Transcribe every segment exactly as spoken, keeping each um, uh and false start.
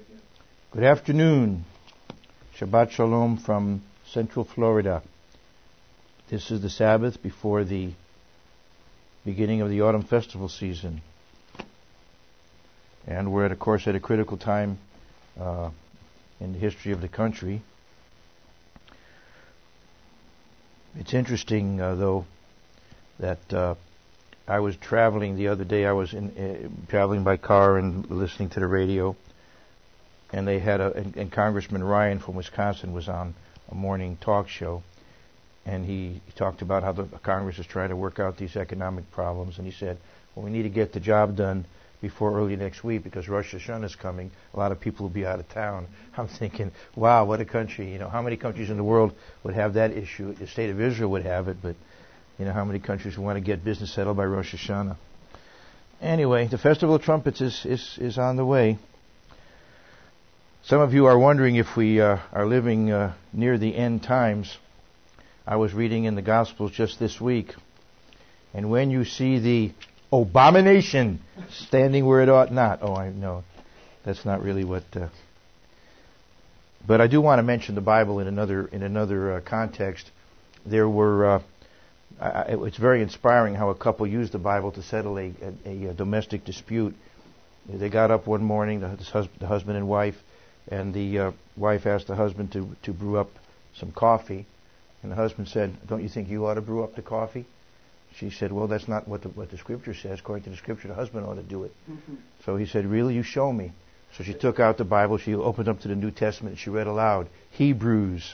Good afternoon. Shabbat Shalom from Central Florida. This is the Sabbath before the beginning of the autumn festival season. And we're, at, of course, at a critical time uh, in the history of the country. It's interesting, uh, though, that uh, I was traveling the other day. I was in, uh, traveling by car and listening to the radio. And they had a, and, and Congressman Ryan from Wisconsin was on a morning talk show, and he, he talked about how the Congress is trying to work out these economic problems. And he said, "Well, we need to get the job done before early next week because Rosh Hashanah is coming. A lot of people will be out of town." I'm thinking, wow, what a country! You know, how many countries in the world would have that issue? The state of Israel would have it, but you know, how many countries want to get business settled by Rosh Hashanah? Anyway, the Festival of Trumpets is is, is on the way. Some of you are wondering if we uh, are living uh, near the end times. I was reading in the Gospels just this week, and when you see the abomination standing where it ought not, oh, I know that's not really what. Uh, but I do want to mention the Bible in another in another uh, context. There were. Uh, I, it's very inspiring how a couple used the Bible to settle a, a, a domestic dispute. They got up one morning, the, the husband and wife. And the uh, wife asked the husband to, to brew up some coffee. And the husband said, "Don't you think you ought to brew up the coffee?" She said, "Well, that's not what the, what the Scripture says. According to the Scripture, the husband ought to do it." Mm-hmm. So he said, "Really? You show me." So she took out the Bible. She opened up to the New Testament. And she read aloud, Hebrews.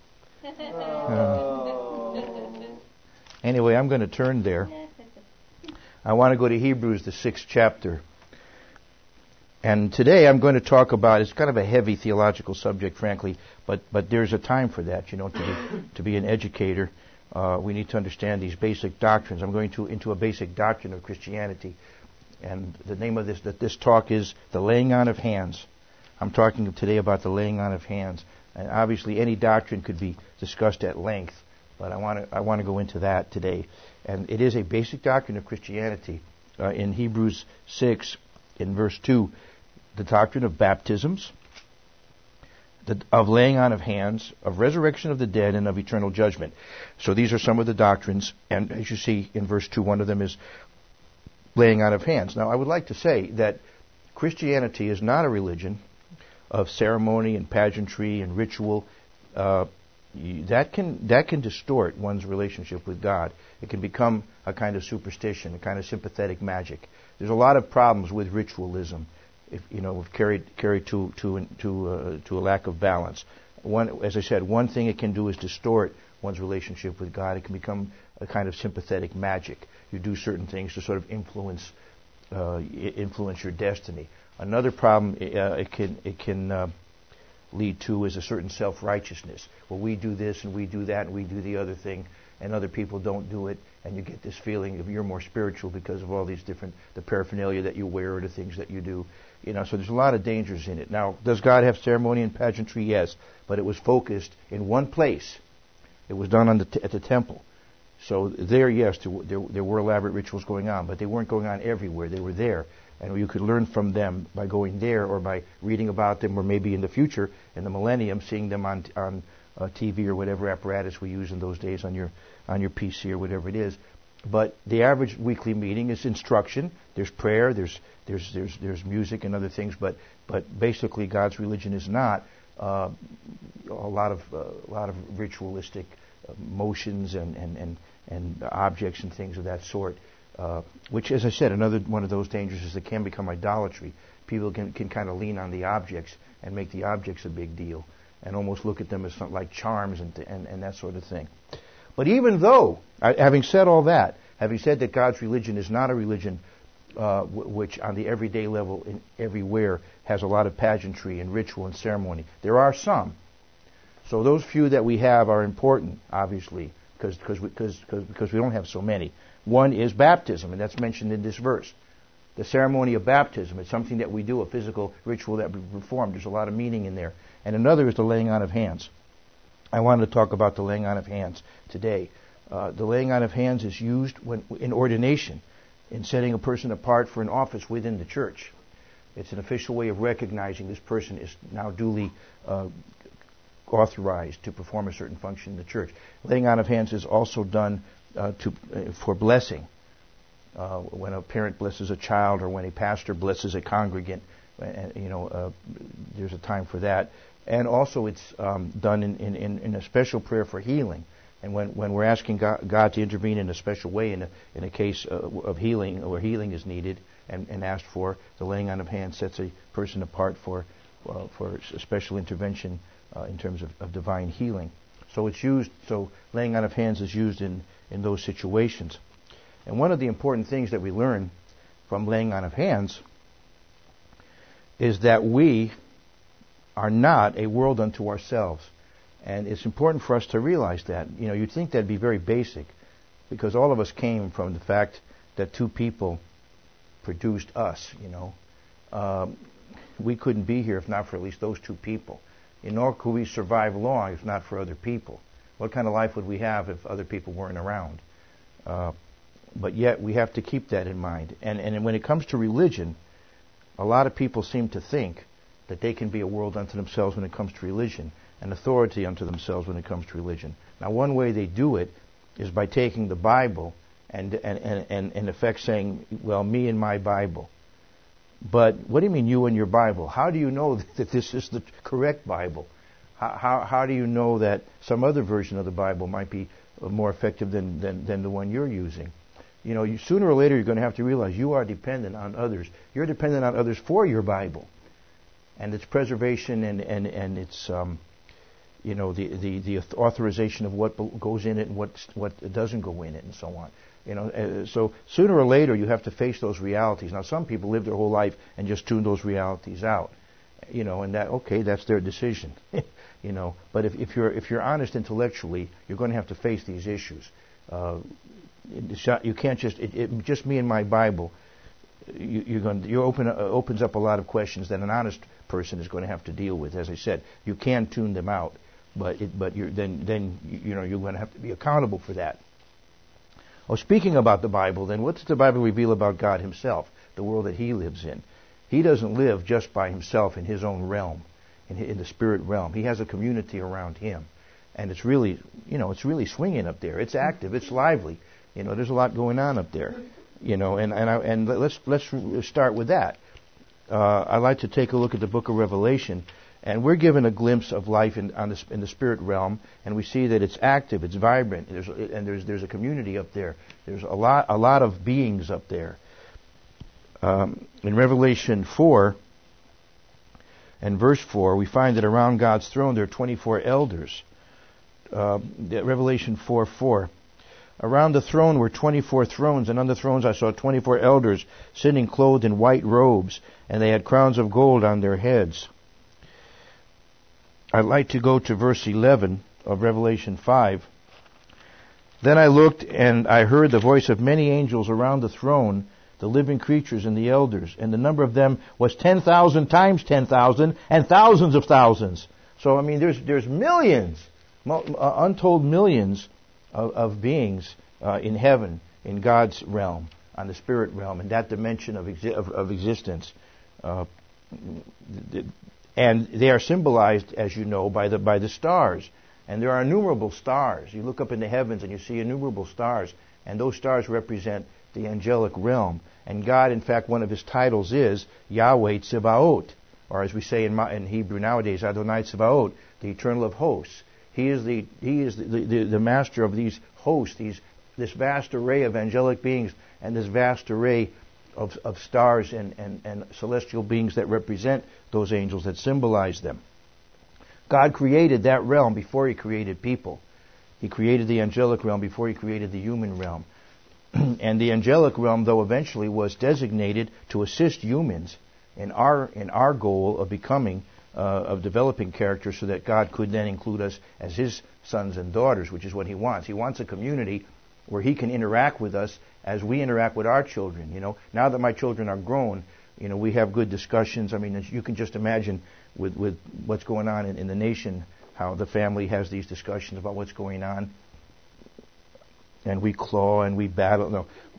Uh, anyway, I'm going to turn there. I want to go to Hebrews, the sixth chapter. And today I'm going to talk about, it's kind of a heavy theological subject, frankly, but, but there's a time for that, you know, to be, to be an educator. Uh, we need to understand these basic doctrines. I'm going to into a basic doctrine of Christianity. And the name of this, that this talk is The Laying On of Hands. I'm talking today about the laying on of hands. And obviously any doctrine could be discussed at length, but I want to I want to go into that today. And it is a basic doctrine of Christianity. Uh, in Hebrews six, in verse two, the doctrine of baptisms, the, of laying on of hands, of resurrection of the dead, and of eternal judgment. So these are some of the doctrines, and as you see in verse two, one of them is laying on of hands. Now, I would like to say that Christianity is not a religion of ceremony and pageantry and ritual. Uh, that can that can distort one's relationship with God. It can become a kind of superstition, a kind of sympathetic magic. There's a lot of problems with ritualism. If, you know, carried carried to to to uh, to a lack of balance. One, as I said, one thing it can do is distort one's relationship with God. It can become a kind of sympathetic magic. You do certain things to sort of influence uh, influence your destiny. Another problem uh, it can it can uh, lead to is a certain self-righteousness. Well, we do this and we do that and we do the other thing, and other people don't do it, and you get this feeling of you're more spiritual because of all these different the paraphernalia that you wear or the things that you do. You know, so there's a lot of dangers in it. Now, does God have ceremony and pageantry? Yes, but it was focused in one place. It was done on the t- at the temple. So there, yes, there, there, there were elaborate rituals going on, but they weren't going on everywhere. They were there, and you could learn from them by going there or by reading about them, or maybe in the future, in the millennium, seeing them on on uh, T V or whatever apparatus we use in those days on your on your P C or whatever it is. But the average weekly meeting is instruction. There's prayer. There's there's there's there's music and other things. But but basically, God's religion is not uh, a lot of uh, a lot of ritualistic uh, motions and, and, and, and objects and things of that sort. Uh, which, as I said, another one of those dangers is that can become idolatry. People can can kind of lean on the objects and make the objects a big deal and almost look at them as something like charms and and, and that sort of thing. But even though, having said all that, having said that God's religion is not a religion uh, w- which on the everyday level in everywhere has a lot of pageantry and ritual and ceremony, there are some. So those few that we have are important, obviously, because because because because we don't have so many. One is baptism, and that's mentioned in this verse. The ceremony of baptism is something that we do, a physical ritual that we perform. There's a lot of meaning in there. And another is the laying on of hands. I wanted to talk about the laying on of hands today. Uh, the laying on of hands is used when in ordination, in setting a person apart for an office within the church. It's an official way of recognizing this person is now duly uh, authorized to perform a certain function in the church. Laying on of hands is also done uh, to uh, for blessing. Uh, when a parent blesses a child, or when a pastor blesses a congregant, and, you know, uh, there's a time for that. And also, it's um, done in, in, in a special prayer for healing. And when, when we're asking God, God to intervene in a special way in a, in a case uh, of healing, where healing is needed and, and asked for, the laying on of hands sets a person apart for uh, for a special intervention uh, in terms of, of divine healing. So it's used. So laying on of hands is used in, in those situations. And one of the important things that we learn from laying on of hands is that we are not a world unto ourselves. And it's important for us to realize that. You know, you'd think that'd be very basic, because all of us came from the fact that two people produced us, you know. Um, we couldn't be here if not for at least those two people. And nor could we survive long if not for other people. What kind of life would we have if other people weren't around? Uh, But yet we have to keep that in mind. And, and when it comes to religion, a lot of people seem to think that they can be a world unto themselves when it comes to religion, an authority unto themselves when it comes to religion. Now, one way they do it is by taking the Bible and, and, and, and in effect saying, well, me and my Bible. But what do you mean, you and your Bible? How do you know that this is the correct Bible? How, how, how do you know that some other version of the Bible might be more effective than, than, than the one you're using? You know, you, sooner or later you're going to have to realize you are dependent on others. You're dependent on others for your Bible and its preservation and, and, and its, um, you know, the, the, the authorization of what goes in it and what, what doesn't go in it and so on. You know, uh, so sooner or later you have to face those realities. Now, some people live their whole life and just tune those realities out. You know, and that, okay, that's their decision. You know, but if, if you're if you're honest intellectually, you're going to have to face these issues. Uh, You can't just it, it, just me and my Bible. You, you're going you open uh, opens up a lot of questions that an honest person is going to have to deal with. As I said, you can tune them out, but it, but you're, then then you know you're going to have to be accountable for that. Oh, speaking about the Bible, then what does the Bible reveal about God Himself, the world that He lives in? He doesn't live just by Himself in His own realm, in, in the spirit realm. He has a community around Him, and it's really you know it's really swinging up there. It's active. It's lively. You know, there's a lot going on up there. You know, and and, I, and let's let's start with that. Uh, I'd like to take a look at the Book of Revelation, and we're given a glimpse of life in on the, in the spirit realm, and we see that it's active, it's vibrant, there's, and there's there's a community up there. There's a lot a lot of beings up there. Um, in Revelation four and verse four, we find that around God's throne there are twenty-four elders. Uh, Revelation four four. Around the throne were twenty-four thrones, and on the thrones I saw twenty-four elders sitting clothed in white robes, and they had crowns of gold on their heads. I'd like to go to verse eleven of Revelation five. Then I looked, and I heard the voice of many angels around the throne, the living creatures and the elders, and the number of them was ten thousand times ten thousand, and thousands of thousands. So, I mean, there's there's millions, uh, untold millions Of, of beings uh, in heaven, in God's realm, on the spirit realm, in that dimension of exi- of, of existence, uh, and they are symbolized, as you know, by the by the stars. And there are innumerable stars. You look up in the heavens and you see innumerable stars, and those stars represent the angelic realm. And God, in fact, one of His titles is Yahweh Tsevaot, or as we say in, in Hebrew nowadays, Adonai Tsevaot, the Eternal of Hosts. He is the he is the, the, the master of these hosts, these this vast array of angelic beings and this vast array of, of stars and, and, and celestial beings that represent those angels, that symbolize them. God created that realm before He created people. He created the angelic realm before He created the human realm. And the angelic realm, though, eventually was designated to assist humans in our in our goal of becoming Uh, of developing character, so that God could then include us as His sons and daughters, which is what He wants. He wants a community where He can interact with us as we interact with our children. You know, now that my children are grown, you know, we have good discussions. I mean, you can just imagine with, with what's going on in, in the nation, how the family has these discussions about what's going on, and we claw and we battle. No,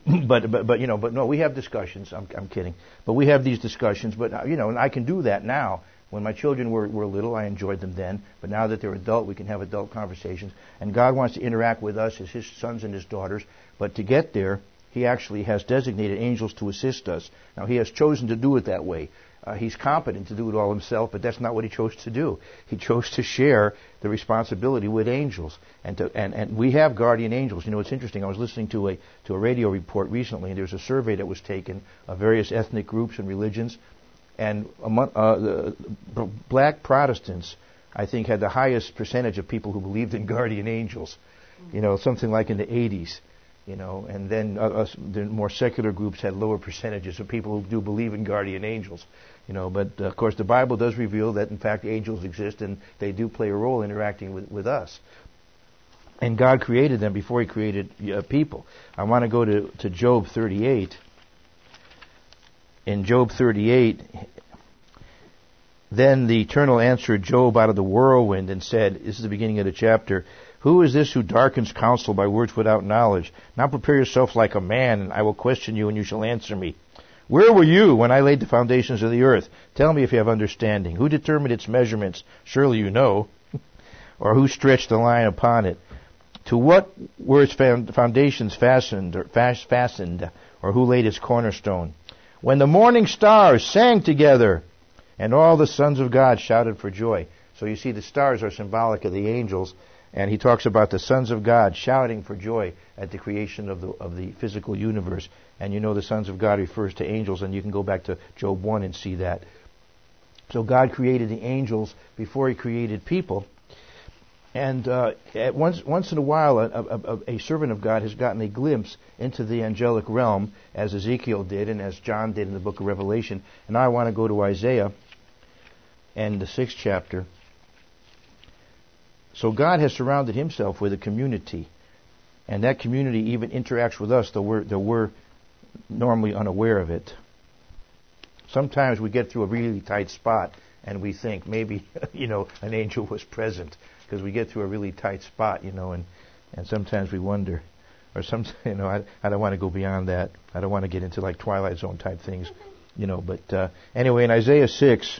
but, but, but, you know, but no, we have discussions. I'm, I'm kidding. But we have these discussions. But, uh, you know, and I can do that now. When my children were, were little, I enjoyed them then. But now that they're adult, we can have adult conversations. And God wants to interact with us as His sons and His daughters. But to get there, He actually has designated angels to assist us. Now, He has chosen to do it that way. Uh, he's competent to do it all Himself, but that's not what He chose to do. He chose to share the responsibility with angels. And, to, and, and we have guardian angels. You know, it's interesting. I was listening to a, to a radio report recently, and there was a survey that was taken of various ethnic groups and religions. And among, uh, the black Protestants, I think, had the highest percentage of people who believed in guardian angels. You know, something like in the eighties. You know, and then uh, us, the more secular groups had lower percentages of people who do believe in guardian angels. You know, but uh, of course the Bible does reveal that in fact angels exist and they do play a role interacting with, with us. And God created them before He created uh, people. I want to go to, to Job thirty-eight. In Job thirty-eight, then the Eternal answered Job out of the whirlwind and said, this is the beginning of the chapter, who is this who darkens counsel by words without knowledge? Now prepare yourself like a man, and I will question you, and you shall answer me. Where were you when I laid the foundations of the earth? Tell me if you have understanding. Who determined its measurements? Surely you know. Or who stretched the line upon it? To what were its foundations fastened, or fast fastened, or who laid its cornerstone? When the morning stars sang together, and all the sons of God shouted for joy. So you see, the stars are symbolic of the angels, and he talks about the sons of God shouting for joy at the creation of the of the physical universe. And you know the sons of God refers to angels, and you can go back to Job one and see that. So God created the angels before He created people. And uh, at once, once in a while, a, a, a servant of God has gotten a glimpse into the angelic realm, as Ezekiel did and as John did in the book of Revelation. And now I want to go to Isaiah and the sixth chapter. So God has surrounded Himself with a community. And that community even interacts with us, though we're, though we're normally unaware of it. Sometimes we get through a really tight spot and we think maybe, you know, an angel was present. Because we get through a really tight spot, you know, and, and sometimes we wonder, or some, you know, I, I don't want to go beyond that. I don't want to get into like Twilight Zone type things, you know. But uh, anyway, in Isaiah six,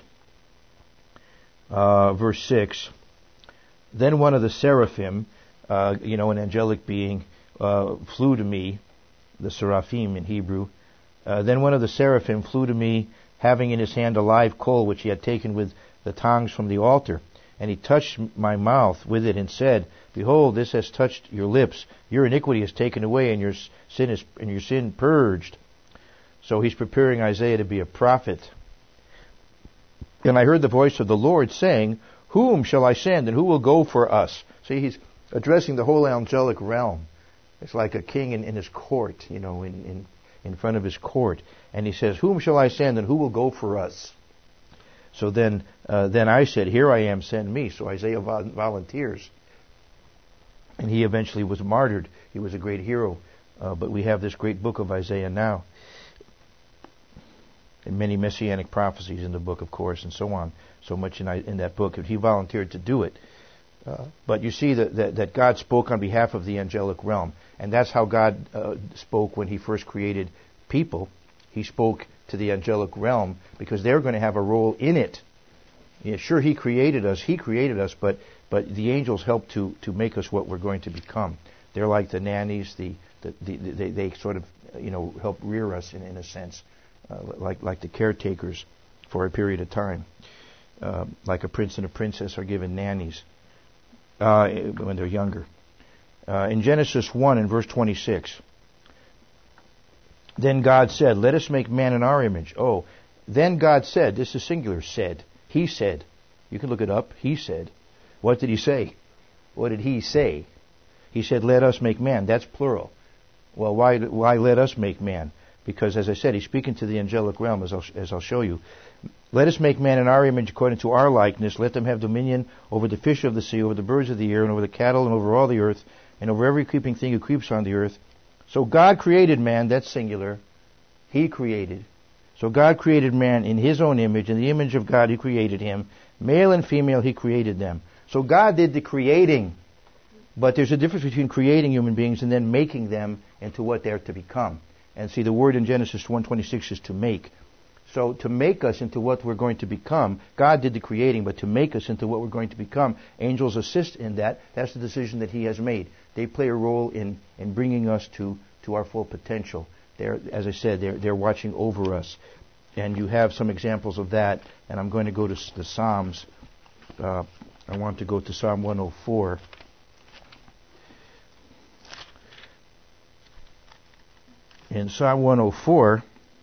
uh, verse six, then one of the seraphim, uh, you know, an angelic being, uh, flew to me, the seraphim in Hebrew. Uh, then one of the seraphim flew to me, having in his hand a live coal which he had taken with the tongs from the altar. And he touched my mouth with it and said, behold, this has touched your lips. Your iniquity is taken away, and your sin is and your sin purged. So he's preparing Isaiah to be a prophet. And I heard the voice of the Lord saying, whom shall I send, and who will go for us? See, he's addressing the whole angelic realm. It's like a king in, in his court, you know, in, in, in front of his court. And he says, whom shall I send, and who will go for us? So then, uh, then I said, here I am, send me. So Isaiah volunteers. And he eventually was martyred. He was a great hero. Uh, but we have this great book of Isaiah now. And many messianic prophecies in the book, of course, and so on. So much in, in that book. He volunteered to do it. Uh, but you see that, that, that God spoke on behalf of the angelic realm. And that's how God uh, spoke when He first created people. He spoke to the angelic realm because they're going to have a role in it. Yeah, sure, He created us, He created us, but but the angels help to, to make us what we're going to become. They're like the nannies, the, the, the, the they, they sort of you know help rear us in, in a sense, uh, like like the caretakers for a period of time. Uh, like a prince and a princess are given nannies uh, when they're younger. Uh, in Genesis one and verse twenty-six. Then God said, let us make man in our image. Oh, then God said, this is singular, said. He said. You can look it up. He said. What did He say? What did He say? He said, let us make man. That's plural. Well, why why let us make man? Because, as I said, He's speaking to the angelic realm, as I'll, as I'll show you. Let us make man in our image according to our likeness. Let them have dominion over the fish of the sea, over the birds of the air, and over the cattle, and over all the earth, and over every creeping thing who creeps on the earth. So God created man, that's singular. He created. So God created man in His own image. In the image of God He created him. Male and female He created them. So God did the creating. But there's a difference between creating human beings and then making them into what they're to become. And see, the word in Genesis one twenty-six is to make. So to make us into what we're going to become, God did the creating, but to make us into what we're going to become, angels assist in that. That's the decision that He has made. They play a role in, in bringing us to, to our full potential. They're, as I said, they're, they're watching over us. And you have some examples of that, and I'm going to go to the Psalms. Uh, I want to go to Psalm one oh four. In Psalm one oh four,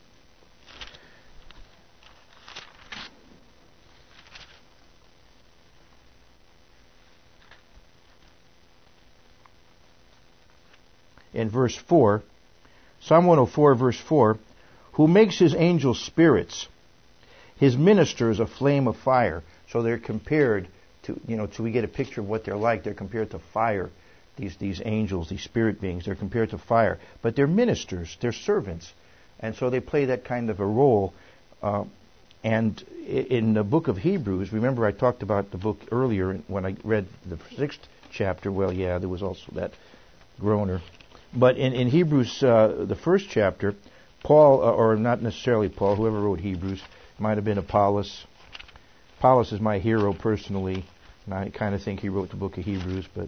in verse four, Psalm one oh four, verse four, who makes His angels spirits, His ministers a flame of fire. So they're compared to, you know, so we get a picture of what they're like. They're compared to fire. These these angels, these spirit beings, they're compared to fire. But they're ministers, they're servants. And so they play that kind of a role. Uh, and in the book of Hebrews, remember I talked about the book earlier when I read the sixth chapter. Well, yeah, there was also that groaner. But in, in Hebrews, uh, the first chapter, Paul, uh, or not necessarily Paul, whoever wrote Hebrews, might have been Apollos. Apollos is my hero personally, and I kind of think he wrote the book of Hebrews, but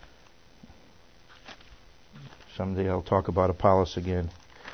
someday I'll talk about Apollos again.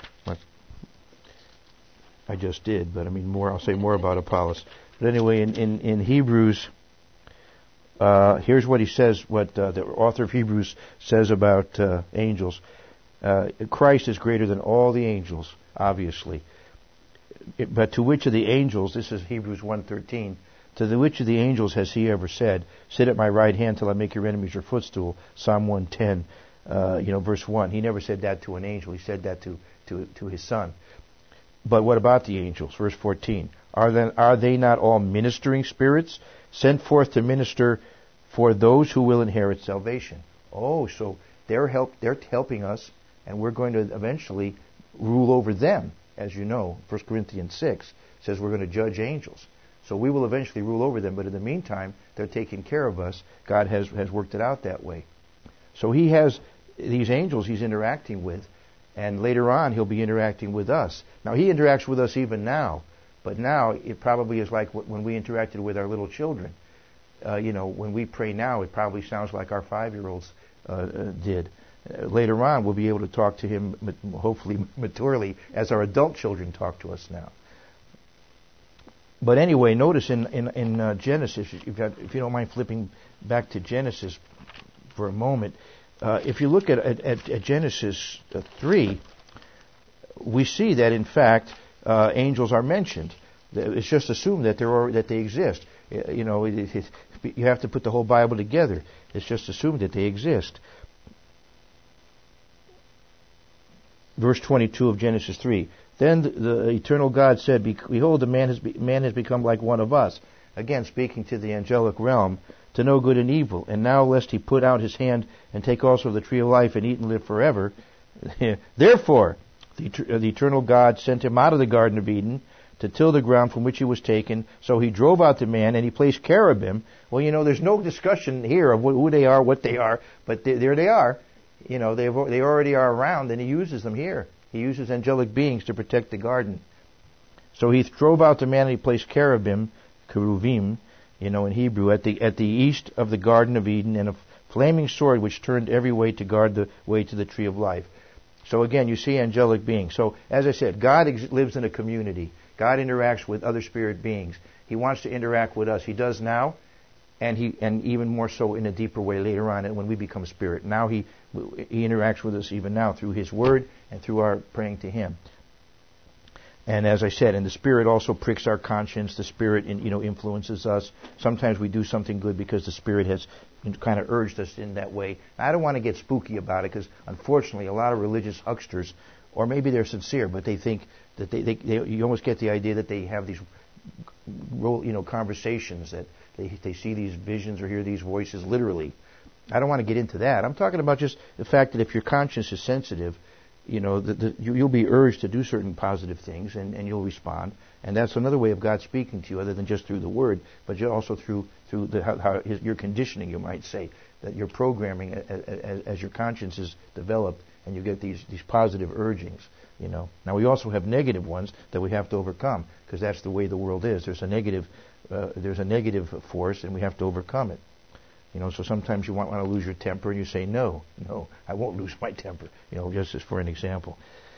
I just did, but I mean more. I'll say more about Apollos. But anyway, in in, in Hebrews, uh, here's what he says. What uh, the author of Hebrews says about uh, angels. Uh, Christ is greater than all the angels, obviously. It, but to which of the angels? This is Hebrews one thirteen. To the which of the angels has He ever said, "Sit at my right hand till I make your enemies your footstool"? Psalm one ten. Uh, you know, verse one. He never said that to an angel. He said that to, to, to His Son. But what about the angels? Verse fourteen. Are then are they not all ministering spirits, sent forth to minister for those who will inherit salvation? Oh, so they're help they're helping us, and we're going to eventually rule over them. As you know, First Corinthians six says we're going to judge angels. So we will eventually rule over them, but in the meantime, they're taking care of us. God has, has worked it out that way. So He has these angels He's interacting with, and later on He'll be interacting with us. Now He interacts with us even now, but now it probably is like when we interacted with our little children. Uh, you know, when we pray now, it probably sounds like our five-year-olds uh, uh, did. Uh, later on, we'll be able to talk to Him, hopefully maturely, as our adult children talk to us now. But anyway, notice in in, in uh, Genesis, you've got, if you don't mind flipping back to Genesis for a moment, uh, if you look at, at, at Genesis uh, three, we see that in fact uh, angels are mentioned. It's just assumed that there are that they exist. You know, it, it, it, you have to put the whole Bible together. It's just assumed that they exist. Verse twenty-two of Genesis three. Then the, the eternal God said, "Behold, the man has be, man has become like one of us." Again, speaking to the angelic realm, to know good and evil. And now, lest he put out his hand and take also of the tree of life and eat and live forever. Therefore, the, the eternal God sent him out of the Garden of Eden to till the ground from which he was taken. So he drove out the man, and he placed cherubim. Well, you know, there's no discussion here of who they are, what they are, but they, there they are. You know, they they already are around, and he uses them here. He uses angelic beings to protect the garden. So he drove out the man, and he placed cherubim, cheruvim, you know, in Hebrew, at the at the east of the Garden of Eden, and a flaming sword which turned every way to guard the way to the tree of life. So again, you see angelic beings. So as I said, God ex- lives in a community. God interacts with other spirit beings. He wants to interact with us. He does now, and he and even more so in a deeper way later on, and when we become spirit. Now he he interacts with us even now through His Word and through our praying to Him. And as I said, and the Spirit also pricks our conscience. The Spirit, you know, influences us. Sometimes we do something good because the Spirit has kind of urged us in that way. I don't want to get spooky about it because, unfortunately, a lot of religious hucksters, or maybe they're sincere, but they think that they, they, they you almost get the idea that they have these, you know, conversations, that they they see these visions or hear these voices literally. I don't want to get into that. I'm talking about just the fact that if your conscience is sensitive, you know, the, the, you, you'll be urged to do certain positive things, and, and you'll respond. And that's another way of God speaking to you, other than just through the Word, but also through through the, how, how his, your conditioning, you might say. that you're programming as, as your conscience is developed, and you get these, these positive urgings. You know. Now we also have negative ones that we have to overcome, because that's the way the world is. There's a negative, uh, there's a negative force, and we have to overcome it. You know. So sometimes you want, want to lose your temper, and you say, "No, no, I won't lose my temper." You know, just as for an example.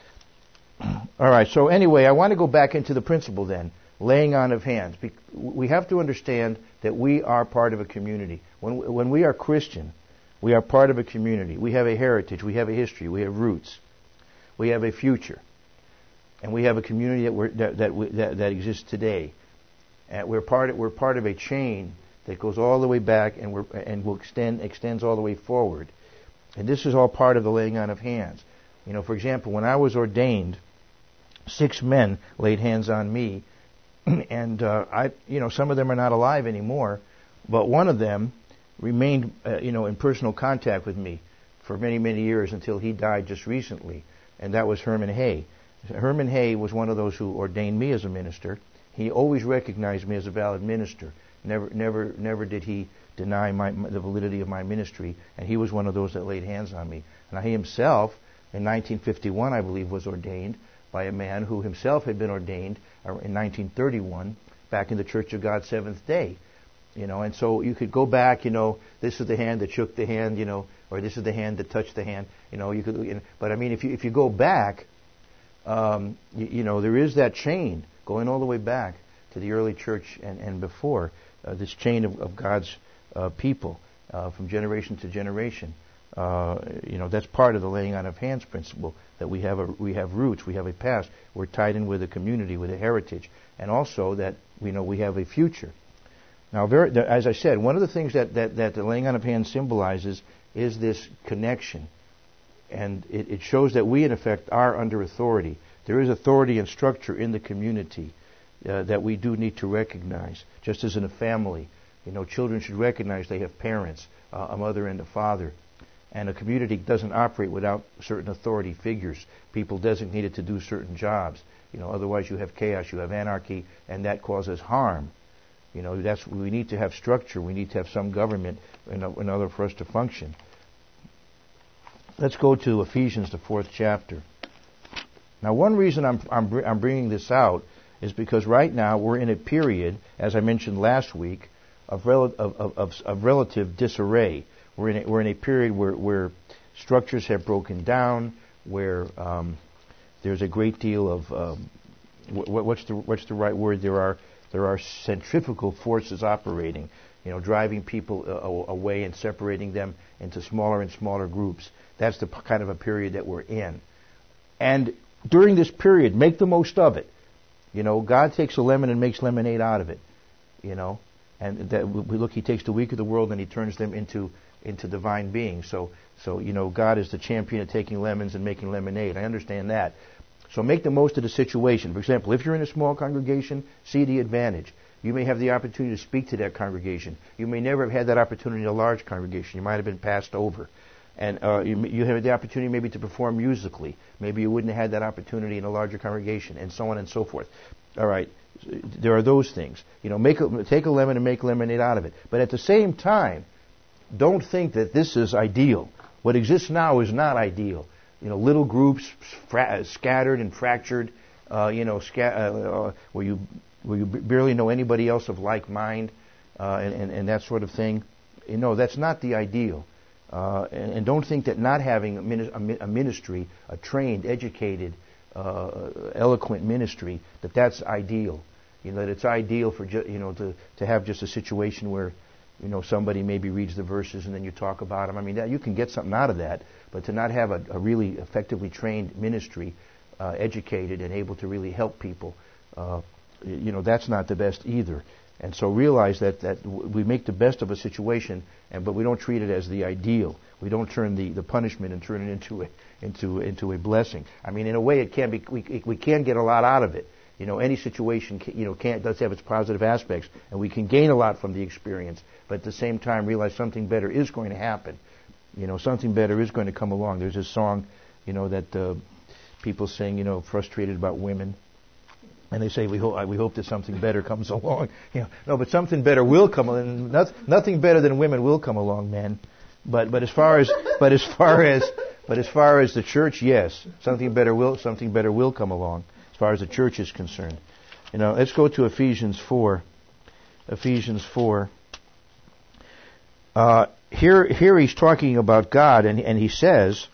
All right. So anyway, I want to go back into the principle then. Laying on of hands. We have to understand that we are part of a community. When we, when we are Christian, we are part of a community. We have a heritage. We have a history. We have roots. We have a future. And we have a community that we're, that that, we, that that exists today. And we're part of, we're part of a chain that goes all the way back and we're, and will extend extends all the way forward. And this is all part of the laying on of hands. You know, for example, when I was ordained, six men laid hands on me. And uh, I, you know, some of them are not alive anymore, but one of them remained, uh, you know, in personal contact with me for many, many years until he died just recently, and that was Herman Hay. Herman Hay was one of those who ordained me as a minister. He always recognized me as a valid minister. Never, never, never did he deny my, my, the validity of my ministry, and he was one of those that laid hands on me. Now he himself, in nineteen fifty-one, I believe, was ordained by a man who himself had been ordained in nineteen thirty-one back in the Church of God Seventh Day. You know, and so you could go back, you know, this is the hand that shook the hand, you know, or this is the hand that touched the hand, you know, you could, you know, but I mean, if you if you go back, um, you, you know, there is that chain going all the way back to the early church and, and before, uh, this chain of, of God's uh, people uh, from generation to generation. Uh, you know, that's part of the laying on of hands principle, that we have a, we have roots, we have a past, we're tied in with a community, with a heritage, and also that we know we have a future. Now, very, as I said, one of the things that, that, that the laying on of hands symbolizes is this connection, and it, it shows that we, in effect, are under authority. There is authority and structure in the community uh, that we do need to recognize, just as in a family. You know, children should recognize they have parents, uh, a mother and a father. And a community doesn't operate without certain authority figures, people designated to do certain jobs. You know, otherwise you have chaos, you have anarchy, and that causes harm. You know, that's we need to have structure. We need to have some government in, in order for us to function. Let's go to Ephesians, the fourth chapter. Now, one reason I'm I'm, I'm bringing this out is because right now we're in a period, as I mentioned last week, of rel- of, of, of, of relative disarray. We're in a, we're in a period where, where structures have broken down, where um, there's a great deal of um, wh- what's the what's the right word? There are there are centrifugal forces operating, you know, driving people uh, away and separating them into smaller and smaller groups. That's the p- kind of a period that we're in. And during this period, make the most of it. You know, God takes a lemon and makes lemonade out of it. You know, and that we look, He takes the weak of the world and He turns them into into divine beings. So, so you know, God is the champion of taking lemons and making lemonade. I understand that. So make the most of the situation. For example, if you're in a small congregation, see the advantage. You may have the opportunity to speak to that congregation. You may never have had that opportunity in a large congregation. You might have been passed over. And uh, you, you have the opportunity maybe to perform musically. Maybe you wouldn't have had that opportunity in a larger congregation, and so on and so forth. All right, there are those things. You know, make a, take a lemon and make lemonade out of it. But at the same time, don't think that this is ideal. What exists now is not ideal. You know, little groups fra- scattered and fractured. Uh, you know, sca- uh, uh, where you where you b- barely know anybody else of like mind, uh, and, and and that sort of thing. You know, that's not the ideal. Uh, and, and don't think that not having a, min- a ministry, a trained, educated, uh, eloquent ministry, that that's ideal. You know, that it's ideal for ju- you know to to have just a situation where, you know, somebody maybe reads the verses and then you talk about them. I mean, that, you can get something out of that, but to not have a, a really effectively trained ministry, uh, educated and able to really help people, uh, you know, that's not the best either. And so realize that, that we make the best of a situation, and but we don't treat it as the ideal. We don't turn the, the punishment and turn it into a, into into a blessing. I mean, in a way, it can be. We we can get a lot out of it. You know, any situation, you know, can does have its positive aspects, and we can gain a lot from the experience. But at the same time, realize something better is going to happen. You know, something better is going to come along. There's this song, you know, that uh, people sing, you know, frustrated about women. And they say, we hope, we hope that something better comes along. You know, no, but something better will come along. Nothing better than women will come along, man. But but as far as but as far as but as far as the church, yes, something better will something better will come along as far as the church is concerned. You know, let's go to Ephesians four. Ephesians four. Uh, here here he's talking about God, and and he says,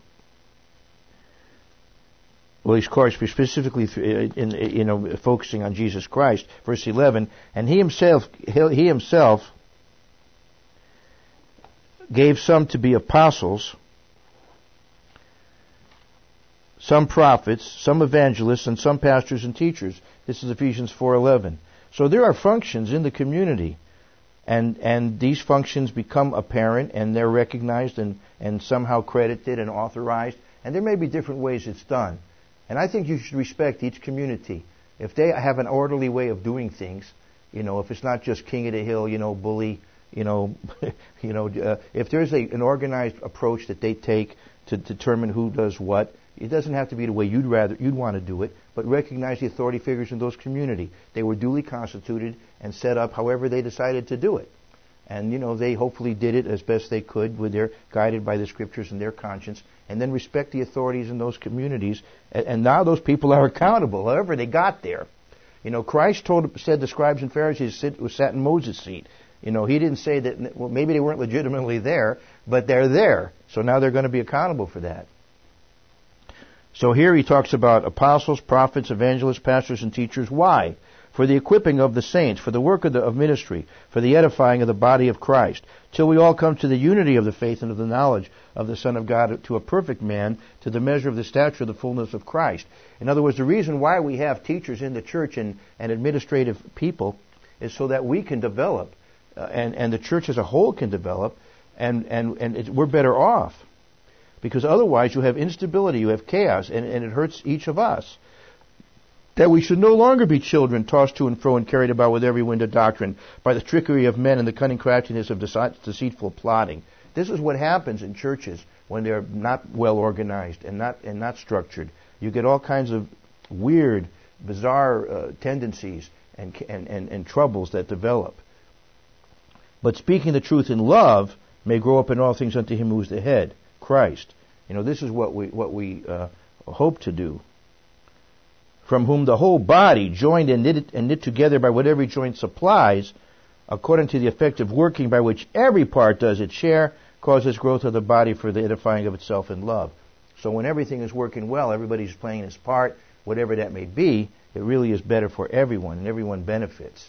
well, he's of course specifically in, in you know focusing on Jesus Christ, verse eleven, and he himself he himself gave some to be apostles, some prophets, some evangelists, and some pastors and teachers. This is Ephesians four eleven. So there are functions in the community, and and these functions become apparent, and they're recognized and, and somehow credited and authorized, and there may be different ways it's done. And I think you should respect each community. If they have an orderly way of doing things, you know, if it's not just king of the hill, you know, bully, you know, you know, uh, if there's a, an organized approach that they take to determine who does what, it doesn't have to be the way you'd rather you'd want to do it, but recognize the authority figures in those community. They were duly constituted and set up however they decided to do it. And, you know, they hopefully did it as best they could with their guided by the scriptures and their conscience, and then respect the authorities in those communities. And, and now those people are accountable, however they got there. You know, Christ told said the scribes and Pharisees sit, sat in Moses' seat. You know, he didn't say that, well, maybe they weren't legitimately there, but they're there. So now they're going to be accountable for that. So here he talks about apostles, prophets, evangelists, pastors, and teachers. Why? For the equipping of the saints, for the work of, the, of ministry, for the edifying of the body of Christ, till we all come to the unity of the faith and of the knowledge of the Son of God, to a perfect man, to the measure of the stature of the fullness of Christ. In other words, the reason why we have teachers in the church and, and administrative people is so that we can develop, uh, and, and the church as a whole can develop, and, and, and it, we're better off. Because otherwise you have instability, you have chaos, and, and it hurts each of us. That we should no longer be children tossed to and fro and carried about with every wind of doctrine by the trickery of men and the cunning craftiness of deceitful plotting. This is what happens in churches when they're not well organized and not and not structured. You get all kinds of weird, bizarre uh, tendencies and, and, and, and troubles that develop. But speaking the truth in love may grow up in all things unto him who is the head, Christ. You know, this is what we what we uh, hope to do. From whom the whole body, joined and knit, and knit together by what every joint supplies, according to the effective working by which every part does its share, causes growth of the body for the edifying of itself in love. So when everything is working well, everybody's playing his part, whatever that may be, it really is better for everyone, and everyone benefits.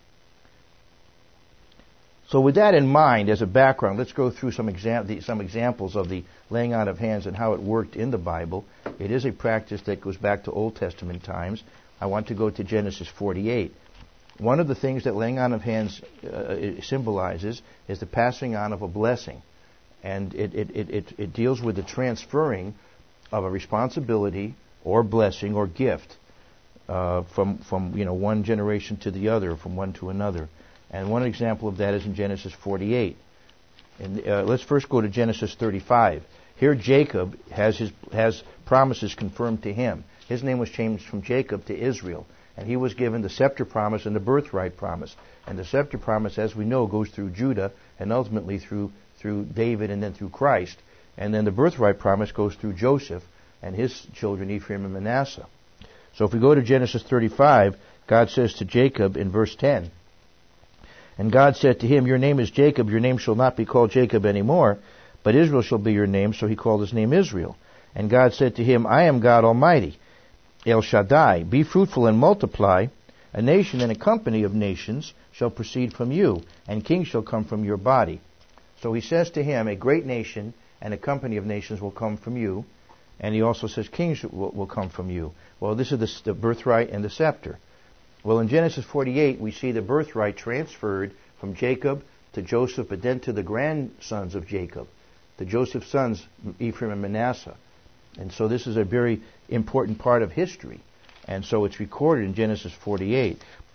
So with that in mind, as a background, let's go through some, exam- some examples of the laying on of hands and how it worked in the Bible. It is a practice that goes back to Old Testament times. I want to go to Genesis forty-eight. One of the things that laying on of hands uh, symbolizes is the passing on of a blessing. And it, it, it, it, it deals with the transferring of a responsibility or blessing or gift uh, from, from you know one generation to the other, from one to another. And one example of that is in Genesis forty-eight. And uh, let's first go to Genesis thirty-five. Here Jacob has his has promises confirmed to him. His name was changed from Jacob to Israel. And he was given the scepter promise and the birthright promise. And the scepter promise, as we know, goes through Judah and ultimately through, through David and then through Christ. And then the birthright promise goes through Joseph and his children, Ephraim and Manasseh. So if we go to Genesis thirty-five, God says to Jacob in verse ten, and God said to him, your name is Jacob, your name shall not be called Jacob any more, but Israel shall be your name. So he called his name Israel. And God said to him, I am God Almighty, El Shaddai. Be fruitful and multiply. A nation and a company of nations shall proceed from you, and kings shall come from your body. So he says to him, a great nation and a company of nations will come from you. And he also says kings will, will come from you. Well, this is the, the birthright and the scepter. Well, in Genesis forty-eight, we see the birthright transferred from Jacob to Joseph, but then to the grandsons of Jacob, to Joseph's sons, Ephraim and Manasseh. And so this is a very important part of history. And so it's recorded in Genesis forty-eight.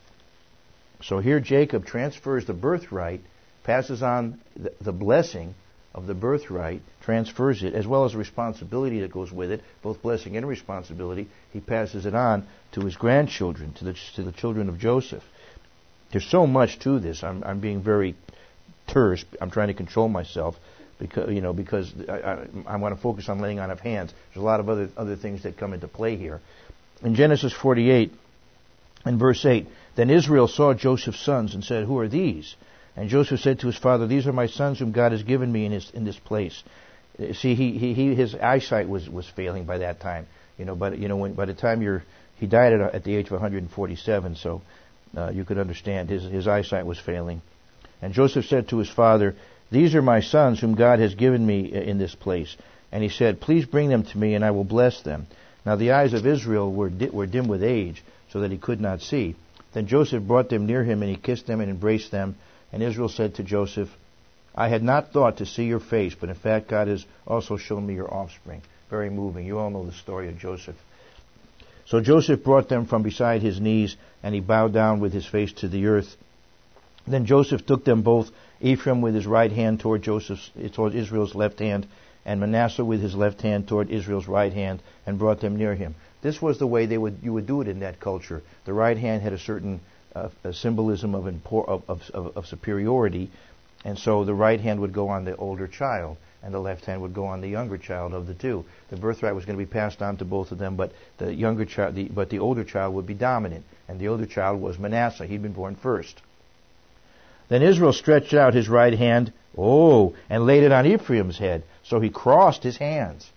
So here Jacob transfers the birthright, passes on the, the blessing of the birthright, transfers it, as well as the responsibility that goes with it, both blessing and responsibility. He passes it on to his grandchildren, to the to the children of Joseph. There's so much to this. I'm I'm being very terse. I'm trying to control myself. because you know because I, I, I want to focus on laying on of hands. There's a lot of other other things that come into play here. In Genesis forty-eight, in verse eight, then Israel saw Joseph's sons and said, "Who are these?" And Joseph said to his father, "These are my sons whom God has given me in his in this place." See, he, he, he his eyesight was, was failing by that time. You know, but you know when by the time you're he died at, at the age of one hundred forty-seven, so uh, you could understand his his eyesight was failing. And Joseph said to his father, "These are my sons whom God has given me in this place." And he said, "Please bring them to me, and I will bless them." Now the eyes of Israel were di- were dim with age, so that he could not see. Then Joseph brought them near him, and he kissed them and embraced them. And Israel said to Joseph, "I had not thought to see your face, but in fact God has also shown me your offspring." Very moving. You all know the story of Joseph. So Joseph brought them from beside his knees, and he bowed down with his face to the earth. Then Joseph took them both, Ephraim with his right hand toward Joseph's, toward Israel's left hand, and Manasseh with his left hand toward Israel's right hand, and brought them near him. This was the way they would you would do it in that culture. The right hand had a certain uh, a symbolism of, impor- of, of, of superiority. And so the right hand would go on the older child, and the left hand would go on the younger child of the two. The birthright was going to be passed on to both of them, but the younger child, the, but the older child would be dominant, and the older child was Manasseh. He'd been born first. Then Israel stretched out his right hand, oh, and laid it on Ephraim's head. So he crossed his hands.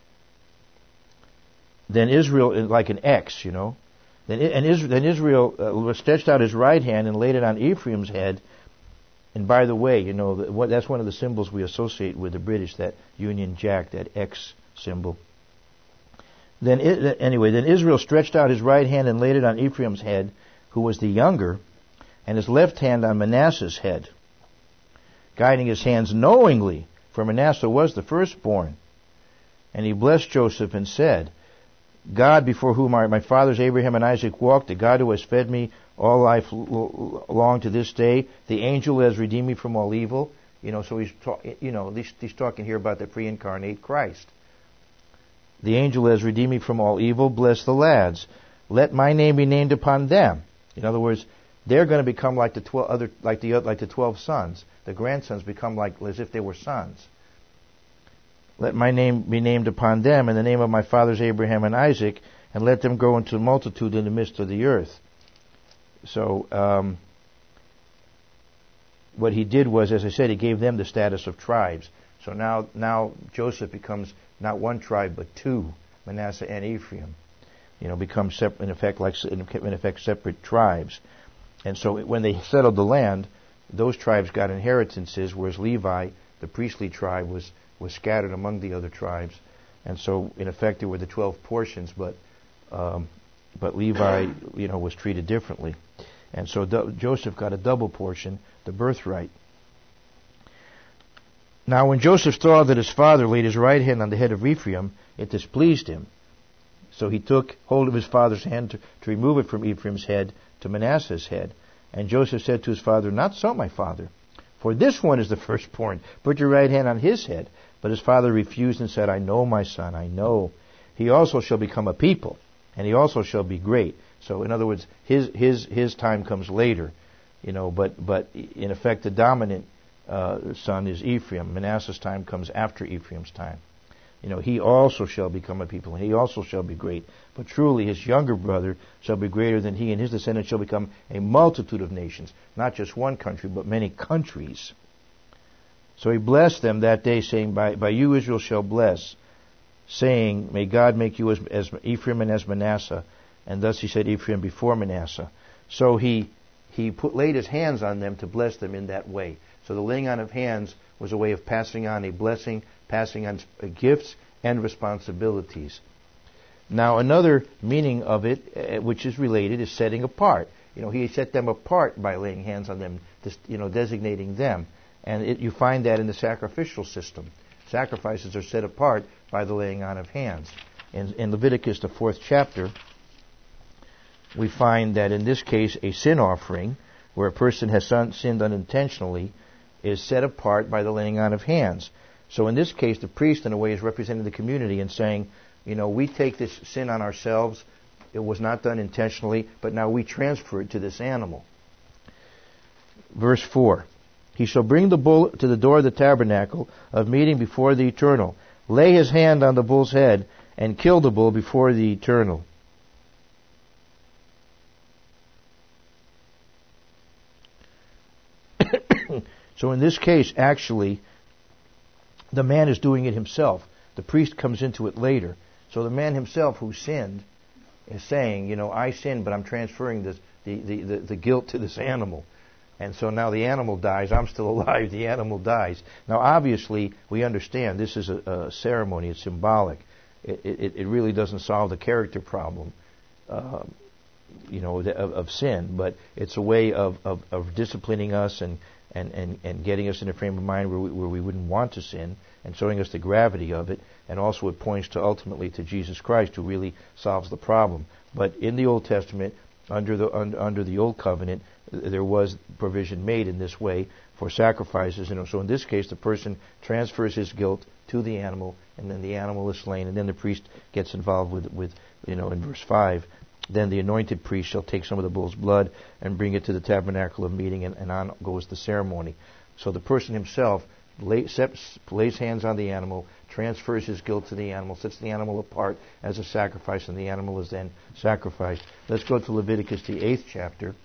Then Israel, like an X, you know. Then and Israel, then Israel uh, stretched out his right hand and laid it on Ephraim's head. And by the way, you know, that's one of the symbols we associate with the British, that Union Jack, that X symbol. Then, anyway, then Israel stretched out his right hand and laid it on Ephraim's head, who was the younger, and his left hand on Manasseh's head, guiding his hands knowingly, for Manasseh was the firstborn. And he blessed Joseph and said, "God before whom our, my fathers Abraham and Isaac walked, the God who has fed me all life long to this day, the angel who has redeemed me from all evil." You know, so he's talk, you know he's, he's talking here about the pre-incarnate Christ. "The angel who has redeemed me from all evil, bless the lads. Let my name be named upon them." In other words, they're going to become like the twelve other, like the like the twelve sons. The grandsons become like as if they were sons. "Let my name be named upon them, and the name of my fathers Abraham and Isaac, and let them grow into multitude in the midst of the earth." So, um, what he did was, as I said, he gave them the status of tribes. So now, now Joseph becomes not one tribe but two, Manasseh and Ephraim. You know, become sep- in effect like in effect separate tribes. And so, when they settled the land, those tribes got inheritances, whereas Levi, the priestly tribe, was was scattered among the other tribes. And so, in effect, there were the twelve portions, but um, but Levi, you know, was treated differently. And so do- Joseph got a double portion, the birthright. Now when Joseph saw that his father laid his right hand on the head of Ephraim, it displeased him. So he took hold of his father's hand to, to remove it from Ephraim's head to Manasseh's head. And Joseph said to his father, "Not so, my father, for this one is the firstborn. Put your right hand on his head." But his father refused and said, "I know, my son, I know. He also shall become a people, and he also shall be great." So, in other words, his his his time comes later, you know. But but in effect, the dominant uh, son is Ephraim. Manasseh's time comes after Ephraim's time. You know, he also shall become a people, and he also shall be great. But truly, his younger brother shall be greater than he, and his descendants shall become a multitude of nations, not just one country, but many countries. So he blessed them that day, saying, "By by you Israel shall bless," saying, "May God make you as, as Ephraim and as Manasseh." And thus he said Ephraim before Manasseh. So he he put laid his hands on them to bless them in that way. So the laying on of hands was a way of passing on a blessing, passing on gifts and responsibilities. Now another meaning of it, uh, which is related, is setting apart. You know, he set them apart by laying hands on them, just, you know, designating them. And it, you find that in the sacrificial system. Sacrifices are set apart by the laying on of hands. In, in Leviticus, the fourth chapter, we find that in this case, a sin offering, where a person has sinned unintentionally, is set apart by the laying on of hands. So in this case, the priest, in a way, is representing the community and saying, you know, we take this sin on ourselves. It was not done intentionally, but now we transfer it to this animal. Verse four. He shall bring the bull to the door of the tabernacle of meeting before the Eternal, lay his hand on the bull's head, and kill the bull before the Eternal. So in this case, actually, the man is doing it himself. The priest comes into it later. So the man himself who sinned is saying, you know, I sinned, but I'm transferring this, the, the, the, the guilt to this animal. And so now the animal dies. I'm still alive. The animal dies. Now, obviously, we understand this is a, a ceremony. It's symbolic. It, it, it really doesn't solve the character problem, uh, you know, of, of sin. But it's a way of, of, of disciplining us and, and, and, and getting us in a frame of mind where we, where we wouldn't want to sin, and showing us the gravity of it. And also it points to ultimately to Jesus Christ, who really solves the problem. But in the Old Testament, under the under, under the Old Covenant, there was provision made in this way for sacrifices. You know, so in this case, the person transfers his guilt to the animal, and then the animal is slain, and then the priest gets involved with, with you know, in verse five, then the anointed priest shall take some of the bull's blood and bring it to the tabernacle of meeting, and, and on goes the ceremony. So the person himself lay, sets, lays hands on the animal, transfers his guilt to the animal, sets the animal apart as a sacrifice, and the animal is then sacrificed. Let's go to Leviticus, the eighth chapter.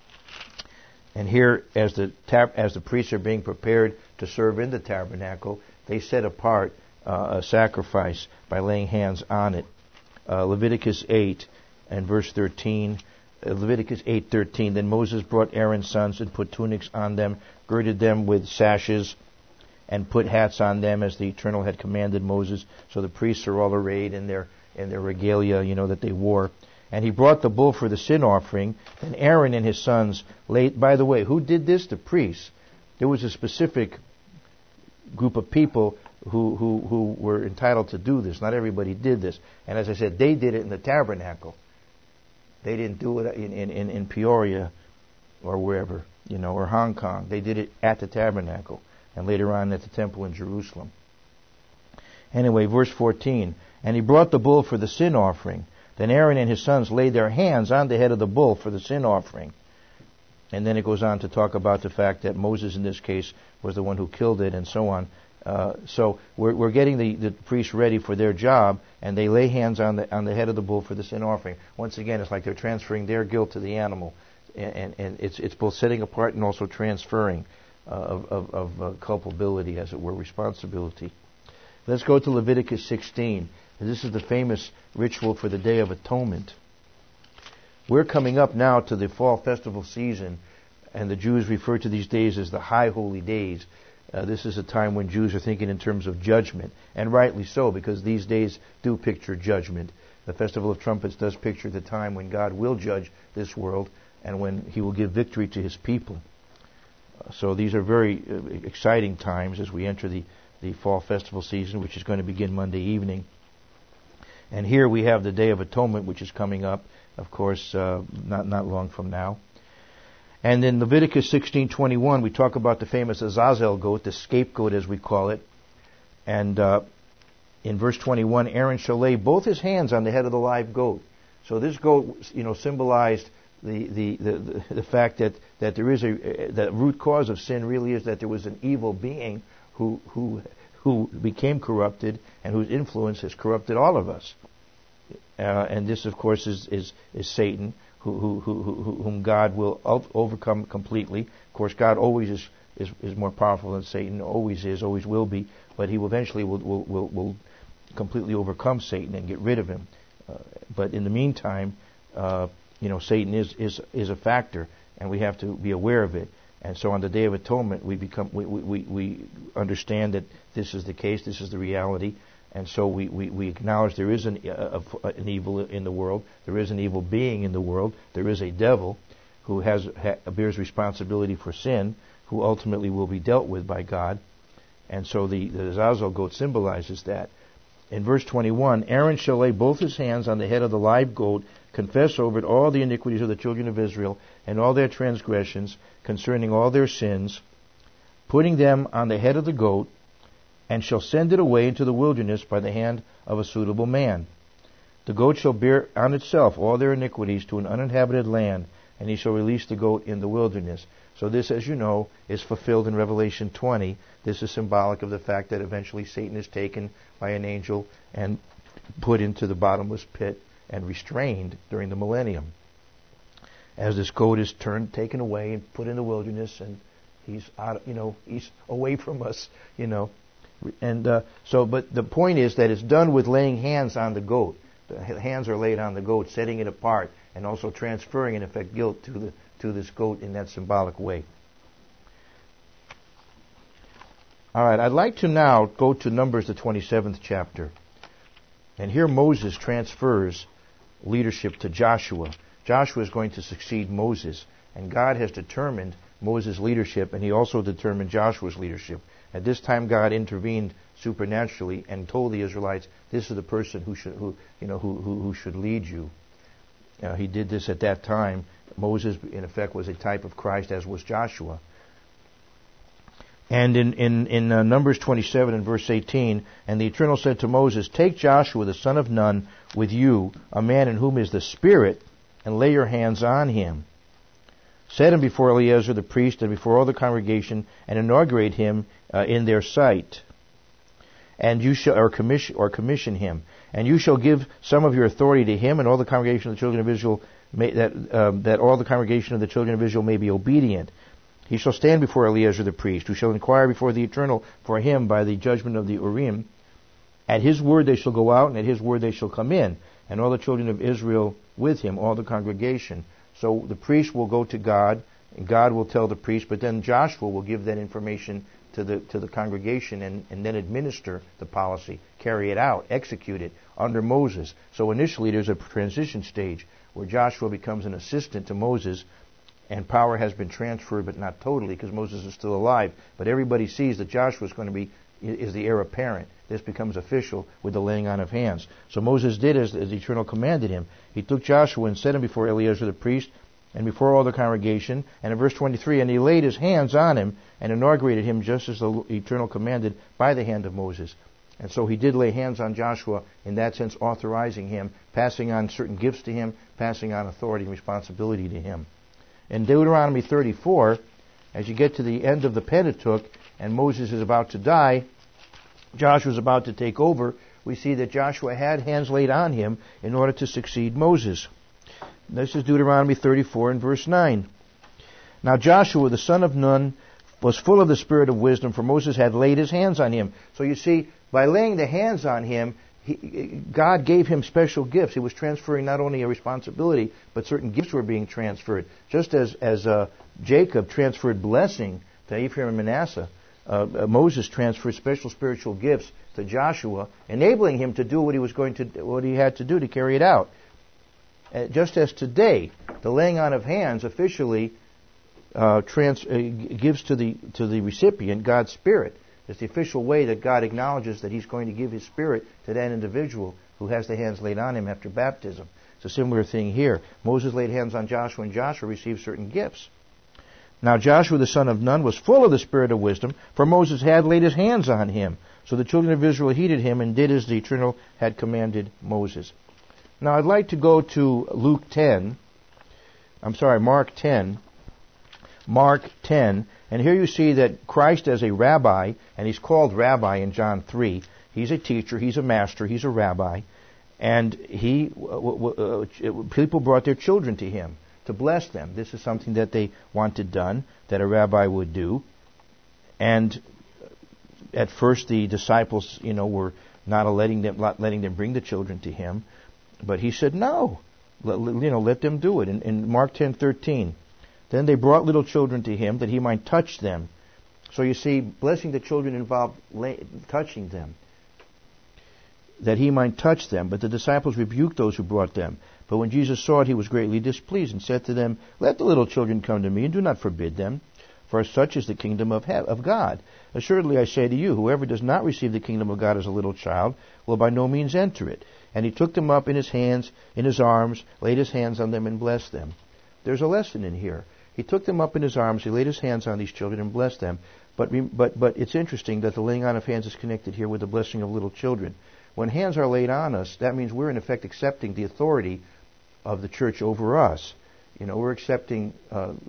And here, as the tab- as the priests are being prepared to serve in the tabernacle, they set apart uh, a sacrifice by laying hands on it. Uh, Leviticus eight and verse thirteen. Uh, Leviticus eight thirteen. Then Moses brought Aaron's sons and put tunics on them, girded them with sashes, and put hats on them as the Eternal had commanded Moses. So the priests are all arrayed in their in their regalia, you know, that they wore. And he brought the bull for the sin offering. Then Aaron and his sons laid. By the way, who did this? The priests. There was a specific group of people who, who, who were entitled to do this. Not everybody did this. And as I said, they did it in the tabernacle. They didn't do it in, in, in Peoria or wherever, you know, or Hong Kong. They did it at the tabernacle, and later on at the temple in Jerusalem. Anyway, verse fourteen. And he brought the bull for the sin offering. Then Aaron and his sons laid their hands on the head of the bull for the sin offering. And then it goes on to talk about the fact that Moses, in this case, was the one who killed it, and so on. Uh, so we're, we're getting the, the priests ready for their job, and they lay hands on the on the head of the bull for the sin offering. Once again, it's like they're transferring their guilt to the animal, and, and, and it's it's both setting apart and also transferring uh, of, of, of uh, culpability, as it were, responsibility. Let's go to Leviticus sixteen. This is the famous ritual for the Day of Atonement. We're coming up now to the fall festival season, and the Jews refer to these days as the High Holy Days. Uh, this is a time when Jews are thinking in terms of judgment, and rightly so, because these days do picture judgment. The Festival of Trumpets does picture the time when God will judge this world and when He will give victory to His people. Uh, so these are very uh, exciting times as we enter the, the fall festival season, which is going to begin Monday evening. And here we have the Day of Atonement, which is coming up, of course, uh, not not long from now. And in Leviticus sixteen twenty-one, we talk about the famous Azazel goat, the scapegoat as we call it. And uh, in verse twenty-one, Aaron shall lay both his hands on the head of the live goat. So this goat, you know, symbolized the the the, the, the fact that, that there is a the root cause of sin really is that there was an evil being who who who became corrupted and whose influence has corrupted all of us. Uh, and this, of course, is is, is Satan, who, who, who, who, whom God will overcome completely. Of course, God always is, is, is more powerful than Satan, always is, always will be, but He will eventually will, will, will, will completely overcome Satan and get rid of him. Uh, but in the meantime, uh, you know, Satan is, is, is a factor, and we have to be aware of it. And so on the Day of Atonement, we become we, we, we understand that this is the case, this is the reality, and so we, we, we acknowledge there is an, uh, an evil in the world, there is an evil being in the world, there is a devil who has ha, bears responsibility for sin, who ultimately will be dealt with by God. And so the, the Azazel goat symbolizes that. In verse twenty-one, Aaron shall lay both his hands on the head of the live goat, confess over it all the iniquities of the children of Israel, and all their transgressions concerning all their sins, putting them on the head of the goat, and shall send it away into the wilderness by the hand of a suitable man. The goat shall bear on itself all their iniquities to an uninhabited land, and he shall release the goat in the wilderness. So this, as you know, is fulfilled in Revelation twenty. This is symbolic of the fact that eventually Satan is taken by an angel and put into the bottomless pit and restrained during the millennium. As this goat is turned, taken away and put in the wilderness, and he's out, you know, he's away from us, you know. And uh, so, but the point is that it's done with laying hands on the goat. The hands are laid on the goat, setting it apart, and also transferring, in effect, guilt to the to this goat in that symbolic way. All right, I'd like to now go to Numbers, the twenty-seventh chapter. And here Moses transfers leadership to Joshua. Joshua is going to succeed Moses, and God has determined Moses' leadership, and he also determined Joshua's leadership. At this time, God intervened supernaturally and told the Israelites, "This is the person who should, who you know, who who, who should lead you." Uh, he did this at that time. Moses, in effect, was a type of Christ, as was Joshua. And in in in uh, Numbers twenty-seven and verse eighteen, and the Eternal said to Moses, "Take Joshua the son of Nun with you, a man in whom is the Spirit, and lay your hands on him. Set him before Eleazar the priest and before all the congregation, and inaugurate him uh, in their sight. And you shall or commission or commission him, and you shall give some of your authority to him, and all the congregation of the children of Israel may, that um, that all the congregation of the children of Israel may be obedient. He shall stand before Eleazar the priest, who shall inquire before the Eternal for him by the judgment of the Urim. At his word they shall go out, and at his word they shall come in, and all the children of Israel with him, all the congregation." So the priest will go to God, and God will tell the priest, but then Joshua will give that information to the to the congregation and, and then administer the policy, carry it out, execute it under Moses. So initially there's a transition stage where Joshua becomes an assistant to Moses, and power has been transferred, but not totally, because Moses is still alive. But everybody sees that Joshua is going to be is the heir apparent. This becomes official with the laying on of hands. So Moses did as, as the Eternal commanded him. He took Joshua and set him before Eleazar the priest and before all the congregation. And in verse twenty-three, and he laid his hands on him and inaugurated him just as the Eternal commanded by the hand of Moses. And so he did lay hands on Joshua, in that sense authorizing him, passing on certain gifts to him, passing on authority and responsibility to him. In Deuteronomy thirty-four, as you get to the end of the Pentateuch, and Moses is about to die, Joshua is about to take over, we see that Joshua had hands laid on him in order to succeed Moses. This is Deuteronomy thirty-four and verse nine. Now Joshua the son of Nun was full of the spirit of wisdom, for Moses had laid his hands on him. So you see, by laying the hands on him, he, God gave him special gifts. He was transferring not only a responsibility, but certain gifts were being transferred. Just as, as uh, Jacob transferred blessing to Ephraim and Manasseh, Uh, uh, Moses transferred special spiritual gifts to Joshua, enabling him to do what he was going to, what he had to do to carry it out. Uh, just as today, the laying on of hands officially uh, trans, uh, gives to the to the recipient God's Spirit. It's the official way that God acknowledges that He's going to give His Spirit to that individual who has the hands laid on him after baptism. It's a similar thing here. Moses laid hands on Joshua, and Joshua received certain gifts. Now Joshua the son of Nun was full of the spirit of wisdom, for Moses had laid his hands on him. So the children of Israel heeded him and did as the Eternal had commanded Moses. Now I'd like to go to Luke ten. I'm sorry, Mark ten. Mark ten. And here you see that Christ as a rabbi, and he's called rabbi in John three. He's a teacher, he's a master, he's a rabbi. And he, uh, people brought their children to him to bless them. This is something that they wanted done, that a rabbi would do. And at first the disciples, you know, were not letting them, not letting them bring the children to him. But he said, no, let, you know, let them do it. In, in Mark ten thirteen, then they brought little children to him that he might touch them. So you see, blessing the children involved lay, touching them, that he might touch them. But the disciples rebuked those who brought them. But when Jesus saw it, he was greatly displeased and said to them, let the little children come to me, and do not forbid them, for such is the kingdom of, he- of God. Assuredly I say to you, whoever does not receive the kingdom of God as a little child will by no means enter it. And he took them up in his hands, in his arms, laid his hands on them, and blessed them. There's a lesson in here. He took them up in his arms, he laid his hands on these children and blessed them. But, but, but it's interesting that the laying on of hands is connected here with the blessing of little children. When hands are laid on us, that means we're in effect accepting the authority of the church over us. You know, we're accepting uh,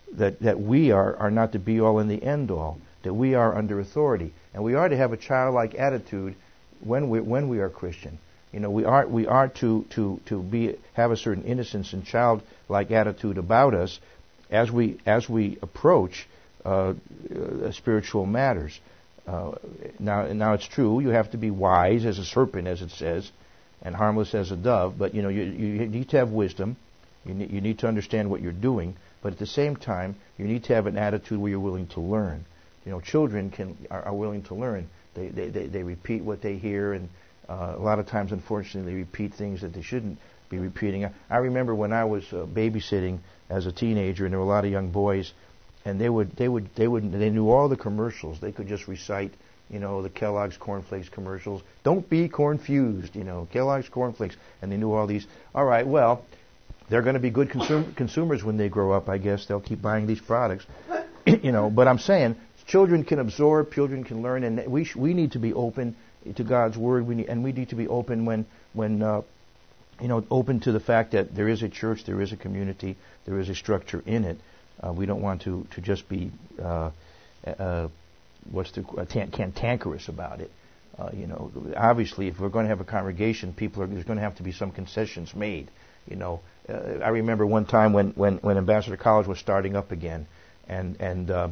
that, that we are, are not the be-all and the end-all, that we are under authority. And we are to have a childlike attitude when we, when we are Christian. You know, we are, we are to, to, to be, have a certain innocence and childlike attitude about us as we, as we approach uh, uh, spiritual matters. Uh, now, now it's true, you have to be wise as a serpent, as it says, and harmless as a dove, but you know, you, you need to have wisdom. You need, you need to understand what you're doing, but at the same time, you need to have an attitude where you're willing to learn. You know, children can are, are willing to learn. They, they they they repeat what they hear, and uh, a lot of times, unfortunately, they repeat things that they shouldn't be repeating. I, I remember when I was uh, babysitting as a teenager, and there were a lot of young boys, and they would they would they would they knew all the commercials. They could just recite, you know, the Kellogg's cornflakes commercials. Don't be cornfused, you know, Kellogg's cornflakes, and they knew all these. All right, well, they're going to be good consum- consumers when they grow up. I guess they'll keep buying these products, you know. But I'm saying children can absorb, children can learn, and we sh- we need to be open to God's word. We need, and we need to be open when when uh, you know, open to the fact that there is a church, there is a community, there is a structure in it. Uh, we don't want to to just be uh, uh, what's the uh, tan- cantankerous about it. Uh, you know, obviously, if we're going to have a congregation, people are, there's going to have to be some concessions made. You know, uh, I remember one time when, when, when Ambassador College was starting up again, and and uh,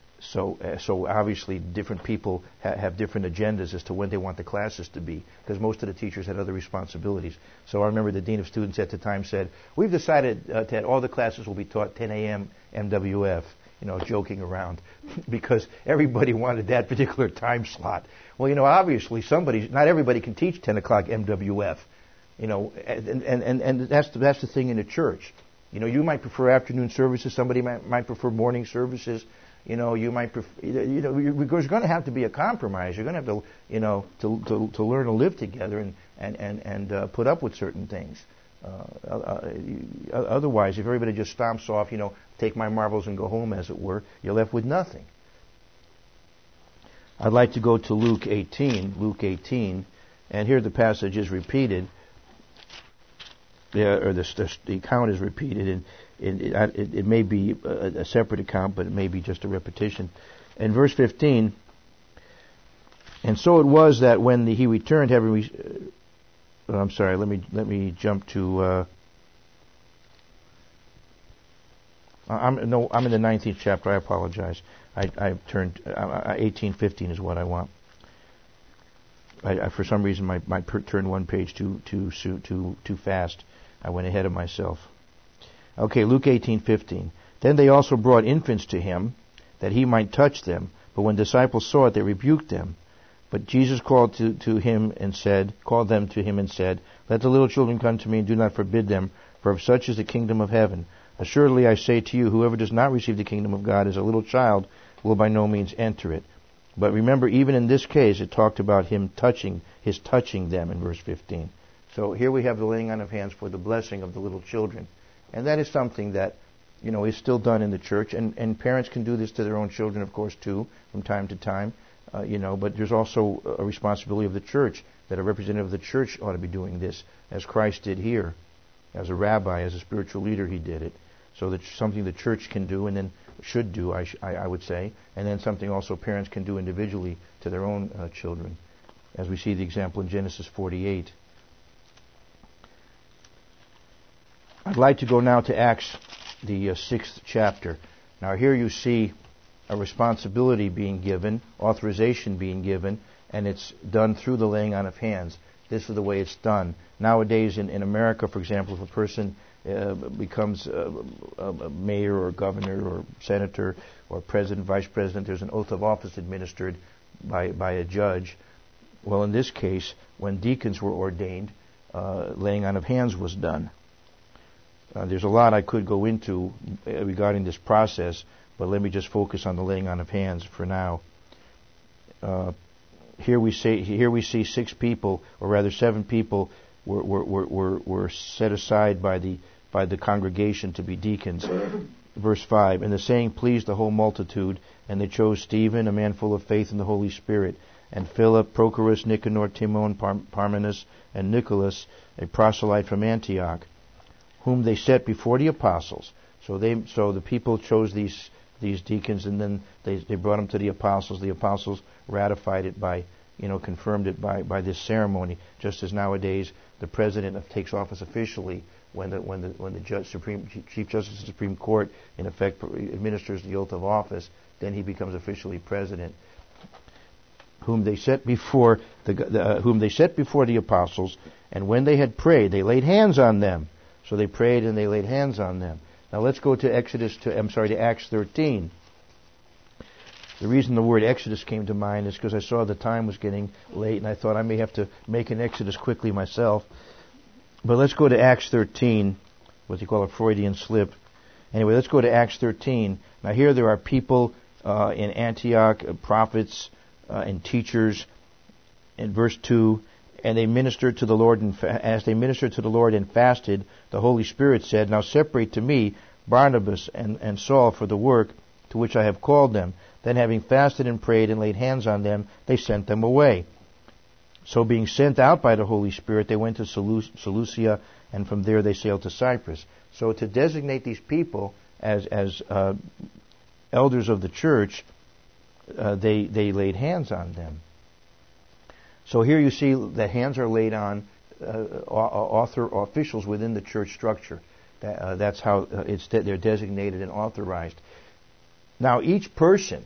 so uh, so obviously different people ha- have different agendas as to when they want the classes to be, because most of the teachers had other responsibilities. So I remember the dean of students at the time said, "We've decided uh, that all the classes will be taught ten a.m. M W F." You know, joking around, because everybody wanted that particular time slot. Well, you know, obviously somebody, not everybody can teach ten o'clock M W F. You know, and, and, and, and that's, the, that's the thing in the church. You know, you might prefer afternoon services. Somebody might, might prefer morning services. You know, you might prefer, you know, there's going to have to be a compromise. You're going to have to, you know, to, to, to learn to live together and, and, and, and uh, put up with certain things. Uh, uh, otherwise, if everybody just stomps off, you know, take my marbles and go home, as it were, you're left with nothing. I'd like to go to Luke eighteen, Luke eighteen, and here the passage is repeated. Yeah, or the, the, the account is repeated, and it, it, it may be a, a separate account, but it may be just a repetition. In verse fifteen, and so it was that when the, he returned, having re- uh, I'm sorry, let me let me jump to. Uh, I'm no, I'm in the nineteenth chapter. I apologize. I I turned uh, eighteen fifteen is what I want. I, I for some reason my my per, turned one page too too too too fast. I went ahead of myself. Okay, Luke eighteen fifteen. Then they also brought infants to him, that he might touch them. But when disciples saw it, they rebuked them. But Jesus called to, to him and said, called them to him and said, "Let the little children come to me, and do not forbid them, for of such is the kingdom of heaven. Assuredly I say to you, whoever does not receive the kingdom of God as a little child will by no means enter it." But remember, even in this case, it talked about him touching, his touching them in verse fifteen. So here we have the laying on of hands for the blessing of the little children. And that is something that, you know, is still done in the church. And, and parents can do this to their own children, of course, too, from time to time. Uh, you know, but there's also a responsibility of the church, that a representative of the church ought to be doing this, as Christ did here. As a rabbi, as a spiritual leader, he did it. So that's something the church can do, and then should do, I, sh- I, I would say, and then something also parents can do individually to their own uh, children, as we see the example in Genesis forty-eight. I'd like to go now to Acts, the uh, sixth chapter. Now here you see a responsibility being given, authorization being given, and it's done through the laying on of hands. This is the way it's done. Nowadays in, in America, for example, if a person uh, becomes a, a, a mayor or governor or senator or president, vice president, there's an oath of office administered by, by a judge. Well, in this case, when deacons were ordained, uh, laying on of hands was done. Uh, there's a lot I could go into uh, regarding this process, but let me just focus on the laying on of hands for now. Uh, here we say, here we see six people, or rather seven people, were were, were, were, were set aside by the by the congregation to be deacons. Verse five, and the saying pleased the whole multitude, and they chose Stephen, a man full of faith in the Holy Spirit, and Philip, Prochorus, Nicanor, Timon, Par- Parmenas, and Nicholas, a proselyte from Antioch, whom they set before the apostles. So they, so the people chose these these deacons, and then they they brought them to the apostles. The apostles ratified it by, you know, confirmed it by, by this ceremony. Just as nowadays the president takes office officially when the when the when the judge, Supreme Chief Justice of the Supreme Court in effect administers the oath of office, then he becomes officially president. Whom they set before the, the uh, whom they set before the apostles, and when they had prayed, they laid hands on them. So they prayed and they laid hands on them. Now let's go to Exodus. To, I'm sorry, to Acts thirteen. The reason the word Exodus came to mind is because I saw the time was getting late, and I thought I may have to make an Exodus quickly myself. But let's go to Acts thirteen, what you call a Freudian slip. Anyway, let's go to Acts thirteen. Now here there are people uh, in Antioch, uh, prophets uh, and teachers. In verse two, and they ministered to the Lord, and fa- as they ministered to the Lord and fasted, the Holy Spirit said, "Now separate to me Barnabas and, and Saul for the work to which I have called them." Then having fasted and prayed and laid hands on them, they sent them away. So being sent out by the Holy Spirit, they went to Seleucia, and from there they sailed to Cyprus. So to designate these people as as uh, elders of the church, uh, they they laid hands on them. So here you see that hands are laid on uh, author officials within the church structure. That, uh, that's how uh, it's de- they're designated and authorized. Now each person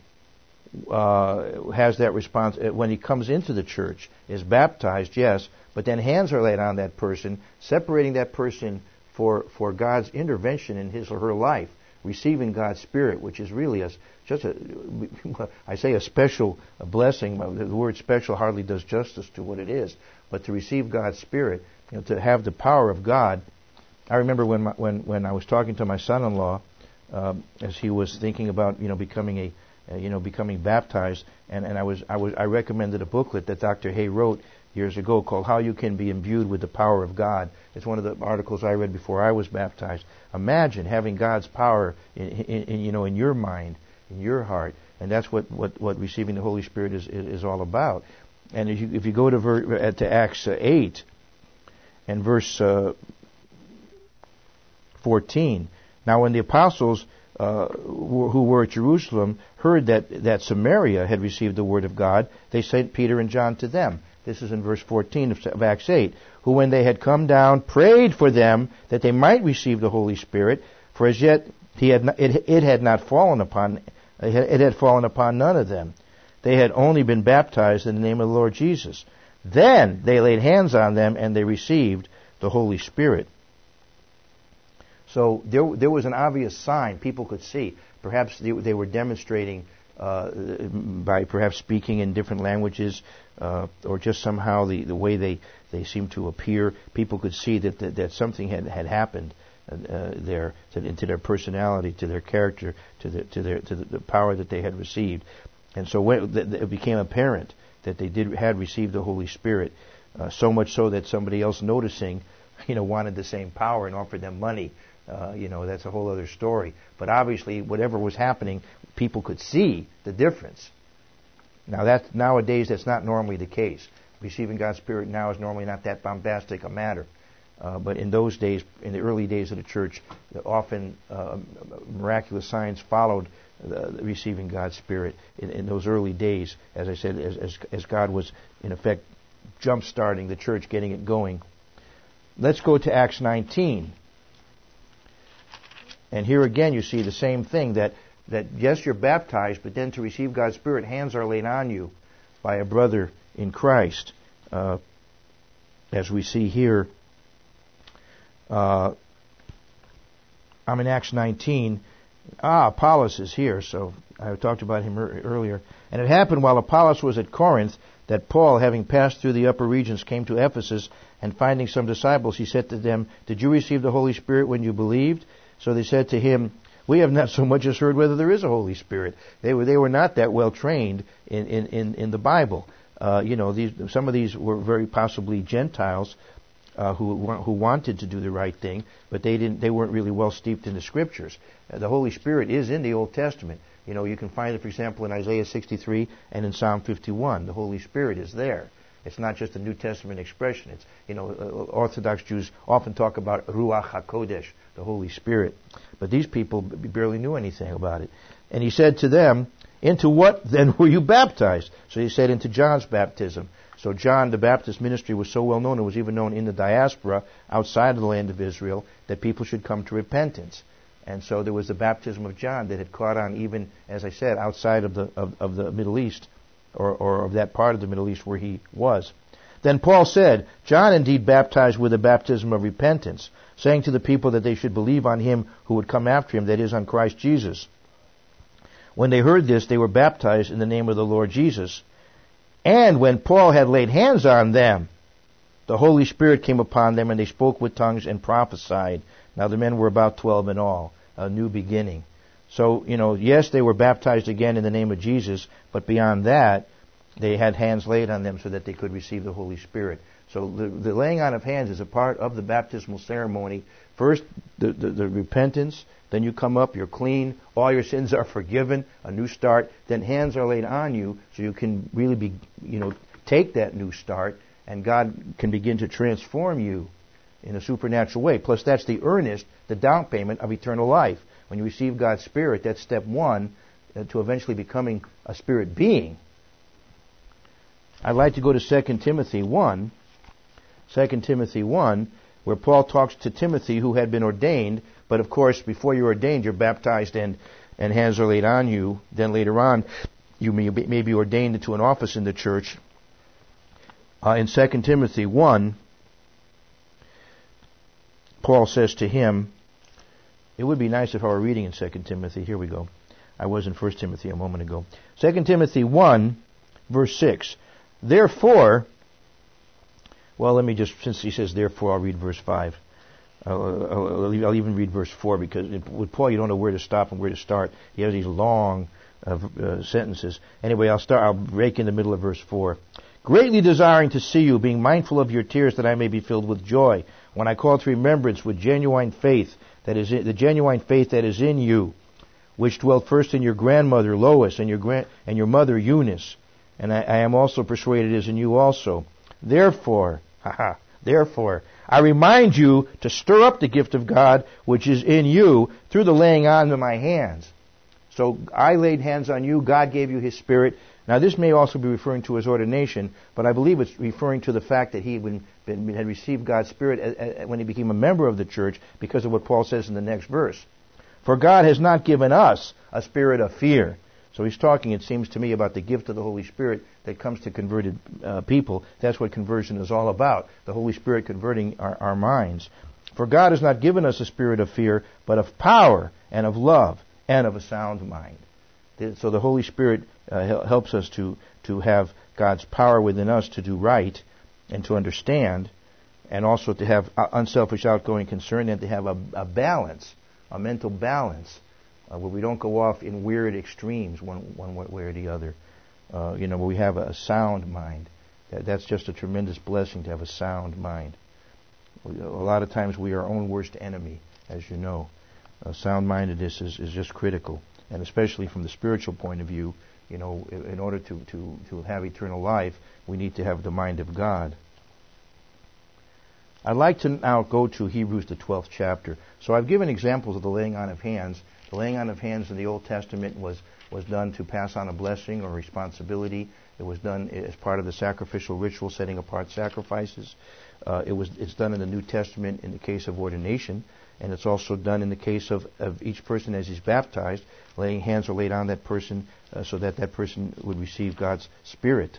uh, has that response when he comes into the church, is baptized, yes, but then hands are laid on that person, separating that person for for God's intervention in his or her life, receiving God's Spirit, which is really a, just a, I say a special blessing. The word special hardly does justice to what it is, but to receive God's Spirit, you know, to have the power of God. I remember when my, when when I was talking to my son-in-law, um, as he was thinking about, you know, becoming a, uh, you know, becoming baptized, and, and I was I was I recommended a booklet that Doctor Hay wrote years ago called "How You Can Be Imbued with the Power of God." It's one of the articles I read before I was baptized. Imagine having God's power in, in, in you know in your mind, in your heart, and that's what, what, what receiving the Holy Spirit is is, is all about. And if you, if you go to ver, to Acts uh, eight and verse uh, fourteen, now when the apostles uh, who were at Jerusalem heard that that Samaria had received the word of God, they sent Peter and John to them. This is in verse fourteen of Acts eight. Who, when they had come down, prayed for them that they might receive the Holy Spirit. For as yet he had not, it, it had not fallen upon it had fallen upon none of them. They had only been baptized in the name of the Lord Jesus. Then they laid hands on them and they received the Holy Spirit. So there, there was an obvious sign people could see. Perhaps they, they were demonstrating uh, by perhaps speaking in different languages, uh, or just somehow the, the way they, they seemed to appear. People could see that that, that something had, had happened uh, there to, to their personality, to their character, to the, to their to the, the power that they had received. And so when, it became apparent that they did had received the Holy Spirit, uh, so much so that somebody else noticing, you know, wanted the same power and offered them money. Uh, you know, that's a whole other story. But obviously, whatever was happening, people could see the difference. Now, that nowadays, that's not normally the case. Receiving God's Spirit now is normally not that bombastic a matter. Uh, but in those days, in the early days of the church, often uh, miraculous signs followed uh, receiving God's Spirit in, in those early days. As I said, as, as, as God was, in effect, jump-starting the church, getting it going. Let's go to Acts nineteen. And here again you see the same thing, that, that yes, you're baptized, but then to receive God's Spirit, hands are laid on you by a brother in Christ. Uh, as we see here, uh, I'm in Acts nineteen. Ah, Apollos is here, so I talked about him er- earlier. And it happened while Apollos was at Corinth that Paul, having passed through the upper regions, came to Ephesus, and finding some disciples, he said to them, "Did you receive the Holy Spirit when you believed?" So they said to him, "We have not so much as heard whether there is a Holy Spirit." They were they were not that well trained in in, in, in the Bible. Uh, you know, these some of these were very possibly Gentiles uh, who who wanted to do the right thing, but they didn't. They weren't really well steeped in the Scriptures. Uh, the Holy Spirit is in the Old Testament. You know, you can find it, for example, in Isaiah sixty-three and in Psalm fifty-one. The Holy Spirit is there. It's not just a New Testament expression. It's, you know, uh, Orthodox Jews often talk about Ruach HaKodesh, the Holy Spirit. But these people b- barely knew anything about it. And he said to them, into what then were you baptized? So he said, into John's baptism. So John the Baptist ministry was so well known, it was even known in the diaspora outside of the land of Israel, that people should come to repentance. And so there was the baptism of John that had caught on even, as I said, outside of the of, of the Middle East, or, or of that part of the Middle East where he was. Then Paul said, John indeed baptized with a baptism of repentance, saying to the people that they should believe on him who would come after him, that is, on Christ Jesus. When they heard this, they were baptized in the name of the Lord Jesus. And when Paul had laid hands on them, the Holy Spirit came upon them, and they spoke with tongues and prophesied. Now the men were about twelve in all, a new beginning. So, you know, yes, they were baptized again in the name of Jesus, but beyond that, they had hands laid on them so that they could receive the Holy Spirit. So the, the laying on of hands is a part of the baptismal ceremony. First, the, the, the repentance. Then you come up, you're clean, all your sins are forgiven, a new start. Then hands are laid on you so you can really be, you know, take that new start, and God can begin to transform you in a supernatural way. Plus, that's the earnest, the down payment of eternal life. When you receive God's Spirit, that's step one uh, to eventually becoming a spirit being. I'd like to go to Second Timothy one, Second Timothy one, where Paul talks to Timothy, who had been ordained. But of course, before you're ordained, you're baptized and, and hands are laid on you. Then later on, you may be, may be ordained into an office in the church. Uh, in Second Timothy one, Paul says to him, it would be nice if I were reading in Second Timothy. Here we go. I was in First Timothy a moment ago. Second Timothy one, verse six. Therefore, well, let me just, since he says therefore, I'll read verse five. I'll, I'll, I'll even read verse four, because with Paul you don't know where to stop and where to start. He has these long uh, uh, sentences. Anyway, I'll start. I'll break in the middle of verse four. Greatly desiring to see you, being mindful of your tears, that I may be filled with joy, when I call to remembrance with genuine faith that is in, the genuine faith that is in you, which dwelt first in your grandmother Lois and your grand, and your mother Eunice, and I, I am also persuaded is in you also. Therefore, haha, therefore. I remind you to stir up the gift of God which is in you through the laying on of my hands. So I laid hands on you, God gave you His Spirit. Now this may also be referring to his ordination, but I believe it's referring to the fact that he had, been, had received God's Spirit when he became a member of the church, because of what Paul says in the next verse. For God has not given us a spirit of fear. So he's talking, it seems to me, about the gift of the Holy Spirit that comes to converted uh, people. That's what conversion is all about, the Holy Spirit converting our, our minds. For God has not given us a spirit of fear, but of power and of love and of a sound mind. So the Holy Spirit uh, helps us to, to have God's power within us to do right and to understand, and also to have unselfish, outgoing concern, and to have a, a balance, a mental balance, Uh, where we don't go off in weird extremes one one way or the other. Uh, you know, where we have a sound mind. That, that's just a tremendous blessing to have a sound mind. We, a lot of times we are our own worst enemy, as you know. Uh, sound-mindedness is, is just critical, and especially from the spiritual point of view. You know, in, in order to, to, to have eternal life, we need to have the mind of God. I'd like to now go to Hebrews, the twelfth chapter. So I've given examples of the laying on of hands. The laying on of hands in the Old Testament was, was done to pass on a blessing or responsibility. It was done as part of the sacrificial ritual, setting apart sacrifices. Uh, it was it's done in the New Testament in the case of ordination, and it's also done in the case of, of each person as he's baptized. Laying hands are laid on that person uh, so that that person would receive God's Spirit.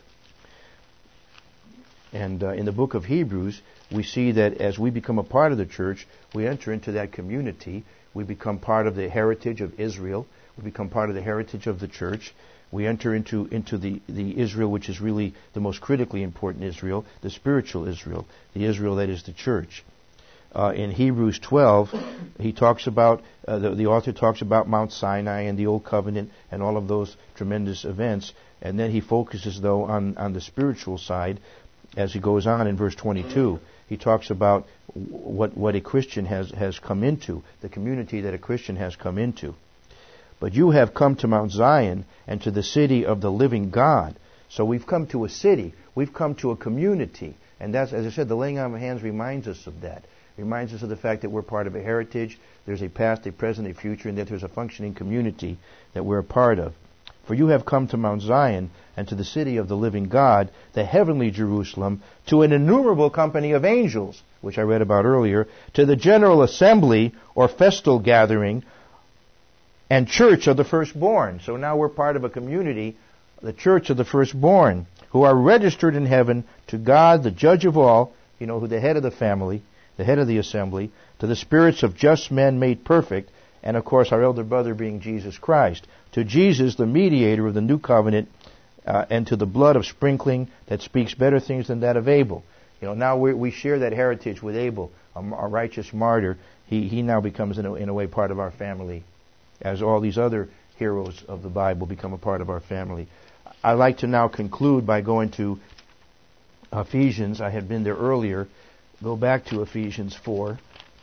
And uh, in the book of Hebrews, we see that as we become a part of the church, we enter into that community. We become part of the heritage of Israel. We become part of the heritage of the church. We enter into, into the, the Israel which is really the most critically important Israel, the spiritual Israel, the Israel that is the church. Uh, in Hebrews twelve, he talks about, uh, the, the author talks about Mount Sinai and the Old Covenant and all of those tremendous events. And then he focuses, though, on, on the spiritual side as he goes on in verse twenty-two. He talks about what what a Christian has, has come into, the community that a Christian has come into. But you have come to Mount Zion and to the city of the living God, So we've come to a city. We've come to a community. And that's, as I said, the laying on of hands reminds us of that. It reminds us of the fact that we're part of a heritage. There's a past, a present, a future, and that there's a functioning community that we're a part of. For you have come to Mount Zion and to the city of the living God, the heavenly Jerusalem, to an innumerable company of angels, which I read about earlier, to the general assembly or festal gathering and church of the firstborn. So now we're part of a community, the church of the firstborn, who are registered in heaven to God, the judge of all, you know, who the head of the family, the head of the assembly, to the spirits of just men made perfect, and of course our elder brother being Jesus Christ, to Jesus, the mediator of the new covenant, uh, and to the blood of sprinkling that speaks better things than that of Abel. You know, now we we share that heritage with Abel, a, a righteous martyr. He he now becomes in a, in a way part of our family, as all these other heroes of the Bible become a part of our family. I'd like to now conclude by going to Ephesians. I had been there earlier. Go back to Ephesians four.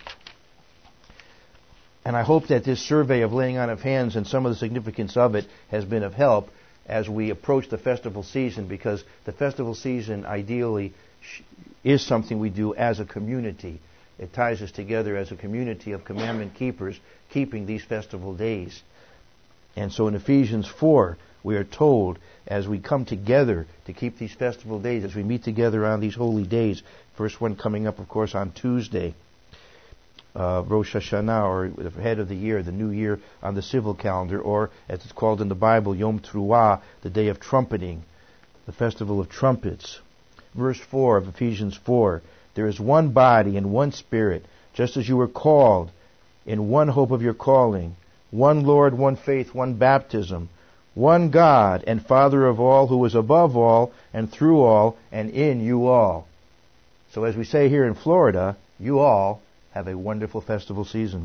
And I hope that this survey of laying on of hands and some of the significance of it has been of help as we approach the festival season, because the festival season ideally is something we do as a community. It ties us together as a community of commandment keepers, keeping these festival days. And so in Ephesians four, we are told, as we come together to keep these festival days, as we meet together on these holy days, first one coming up, of course, on Tuesday, uh, Rosh Hashanah, or the head of the year, the new year on the civil calendar, or, as it's called in the Bible, Yom Teruah, the day of trumpeting, the festival of trumpets. Verse four of Ephesians four, there is one body and one Spirit, just as you were called in one hope of your calling, one Lord, one faith, one baptism, one God and Father of all, who is above all and through all and in you all. So as we say here in Florida, you all have a wonderful festival season.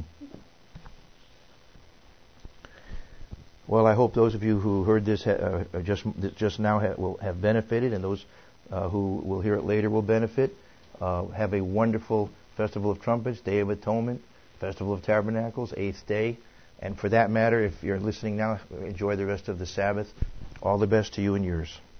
Well, I hope those of you who heard this uh, just just now ha- will have benefited, and those uh, who will hear it later will benefit. Uh, have a wonderful Festival of Trumpets, Day of Atonement, Festival of Tabernacles, eighth day. And for that matter, if you're listening now, enjoy the rest of the Sabbath. All the best to you and yours.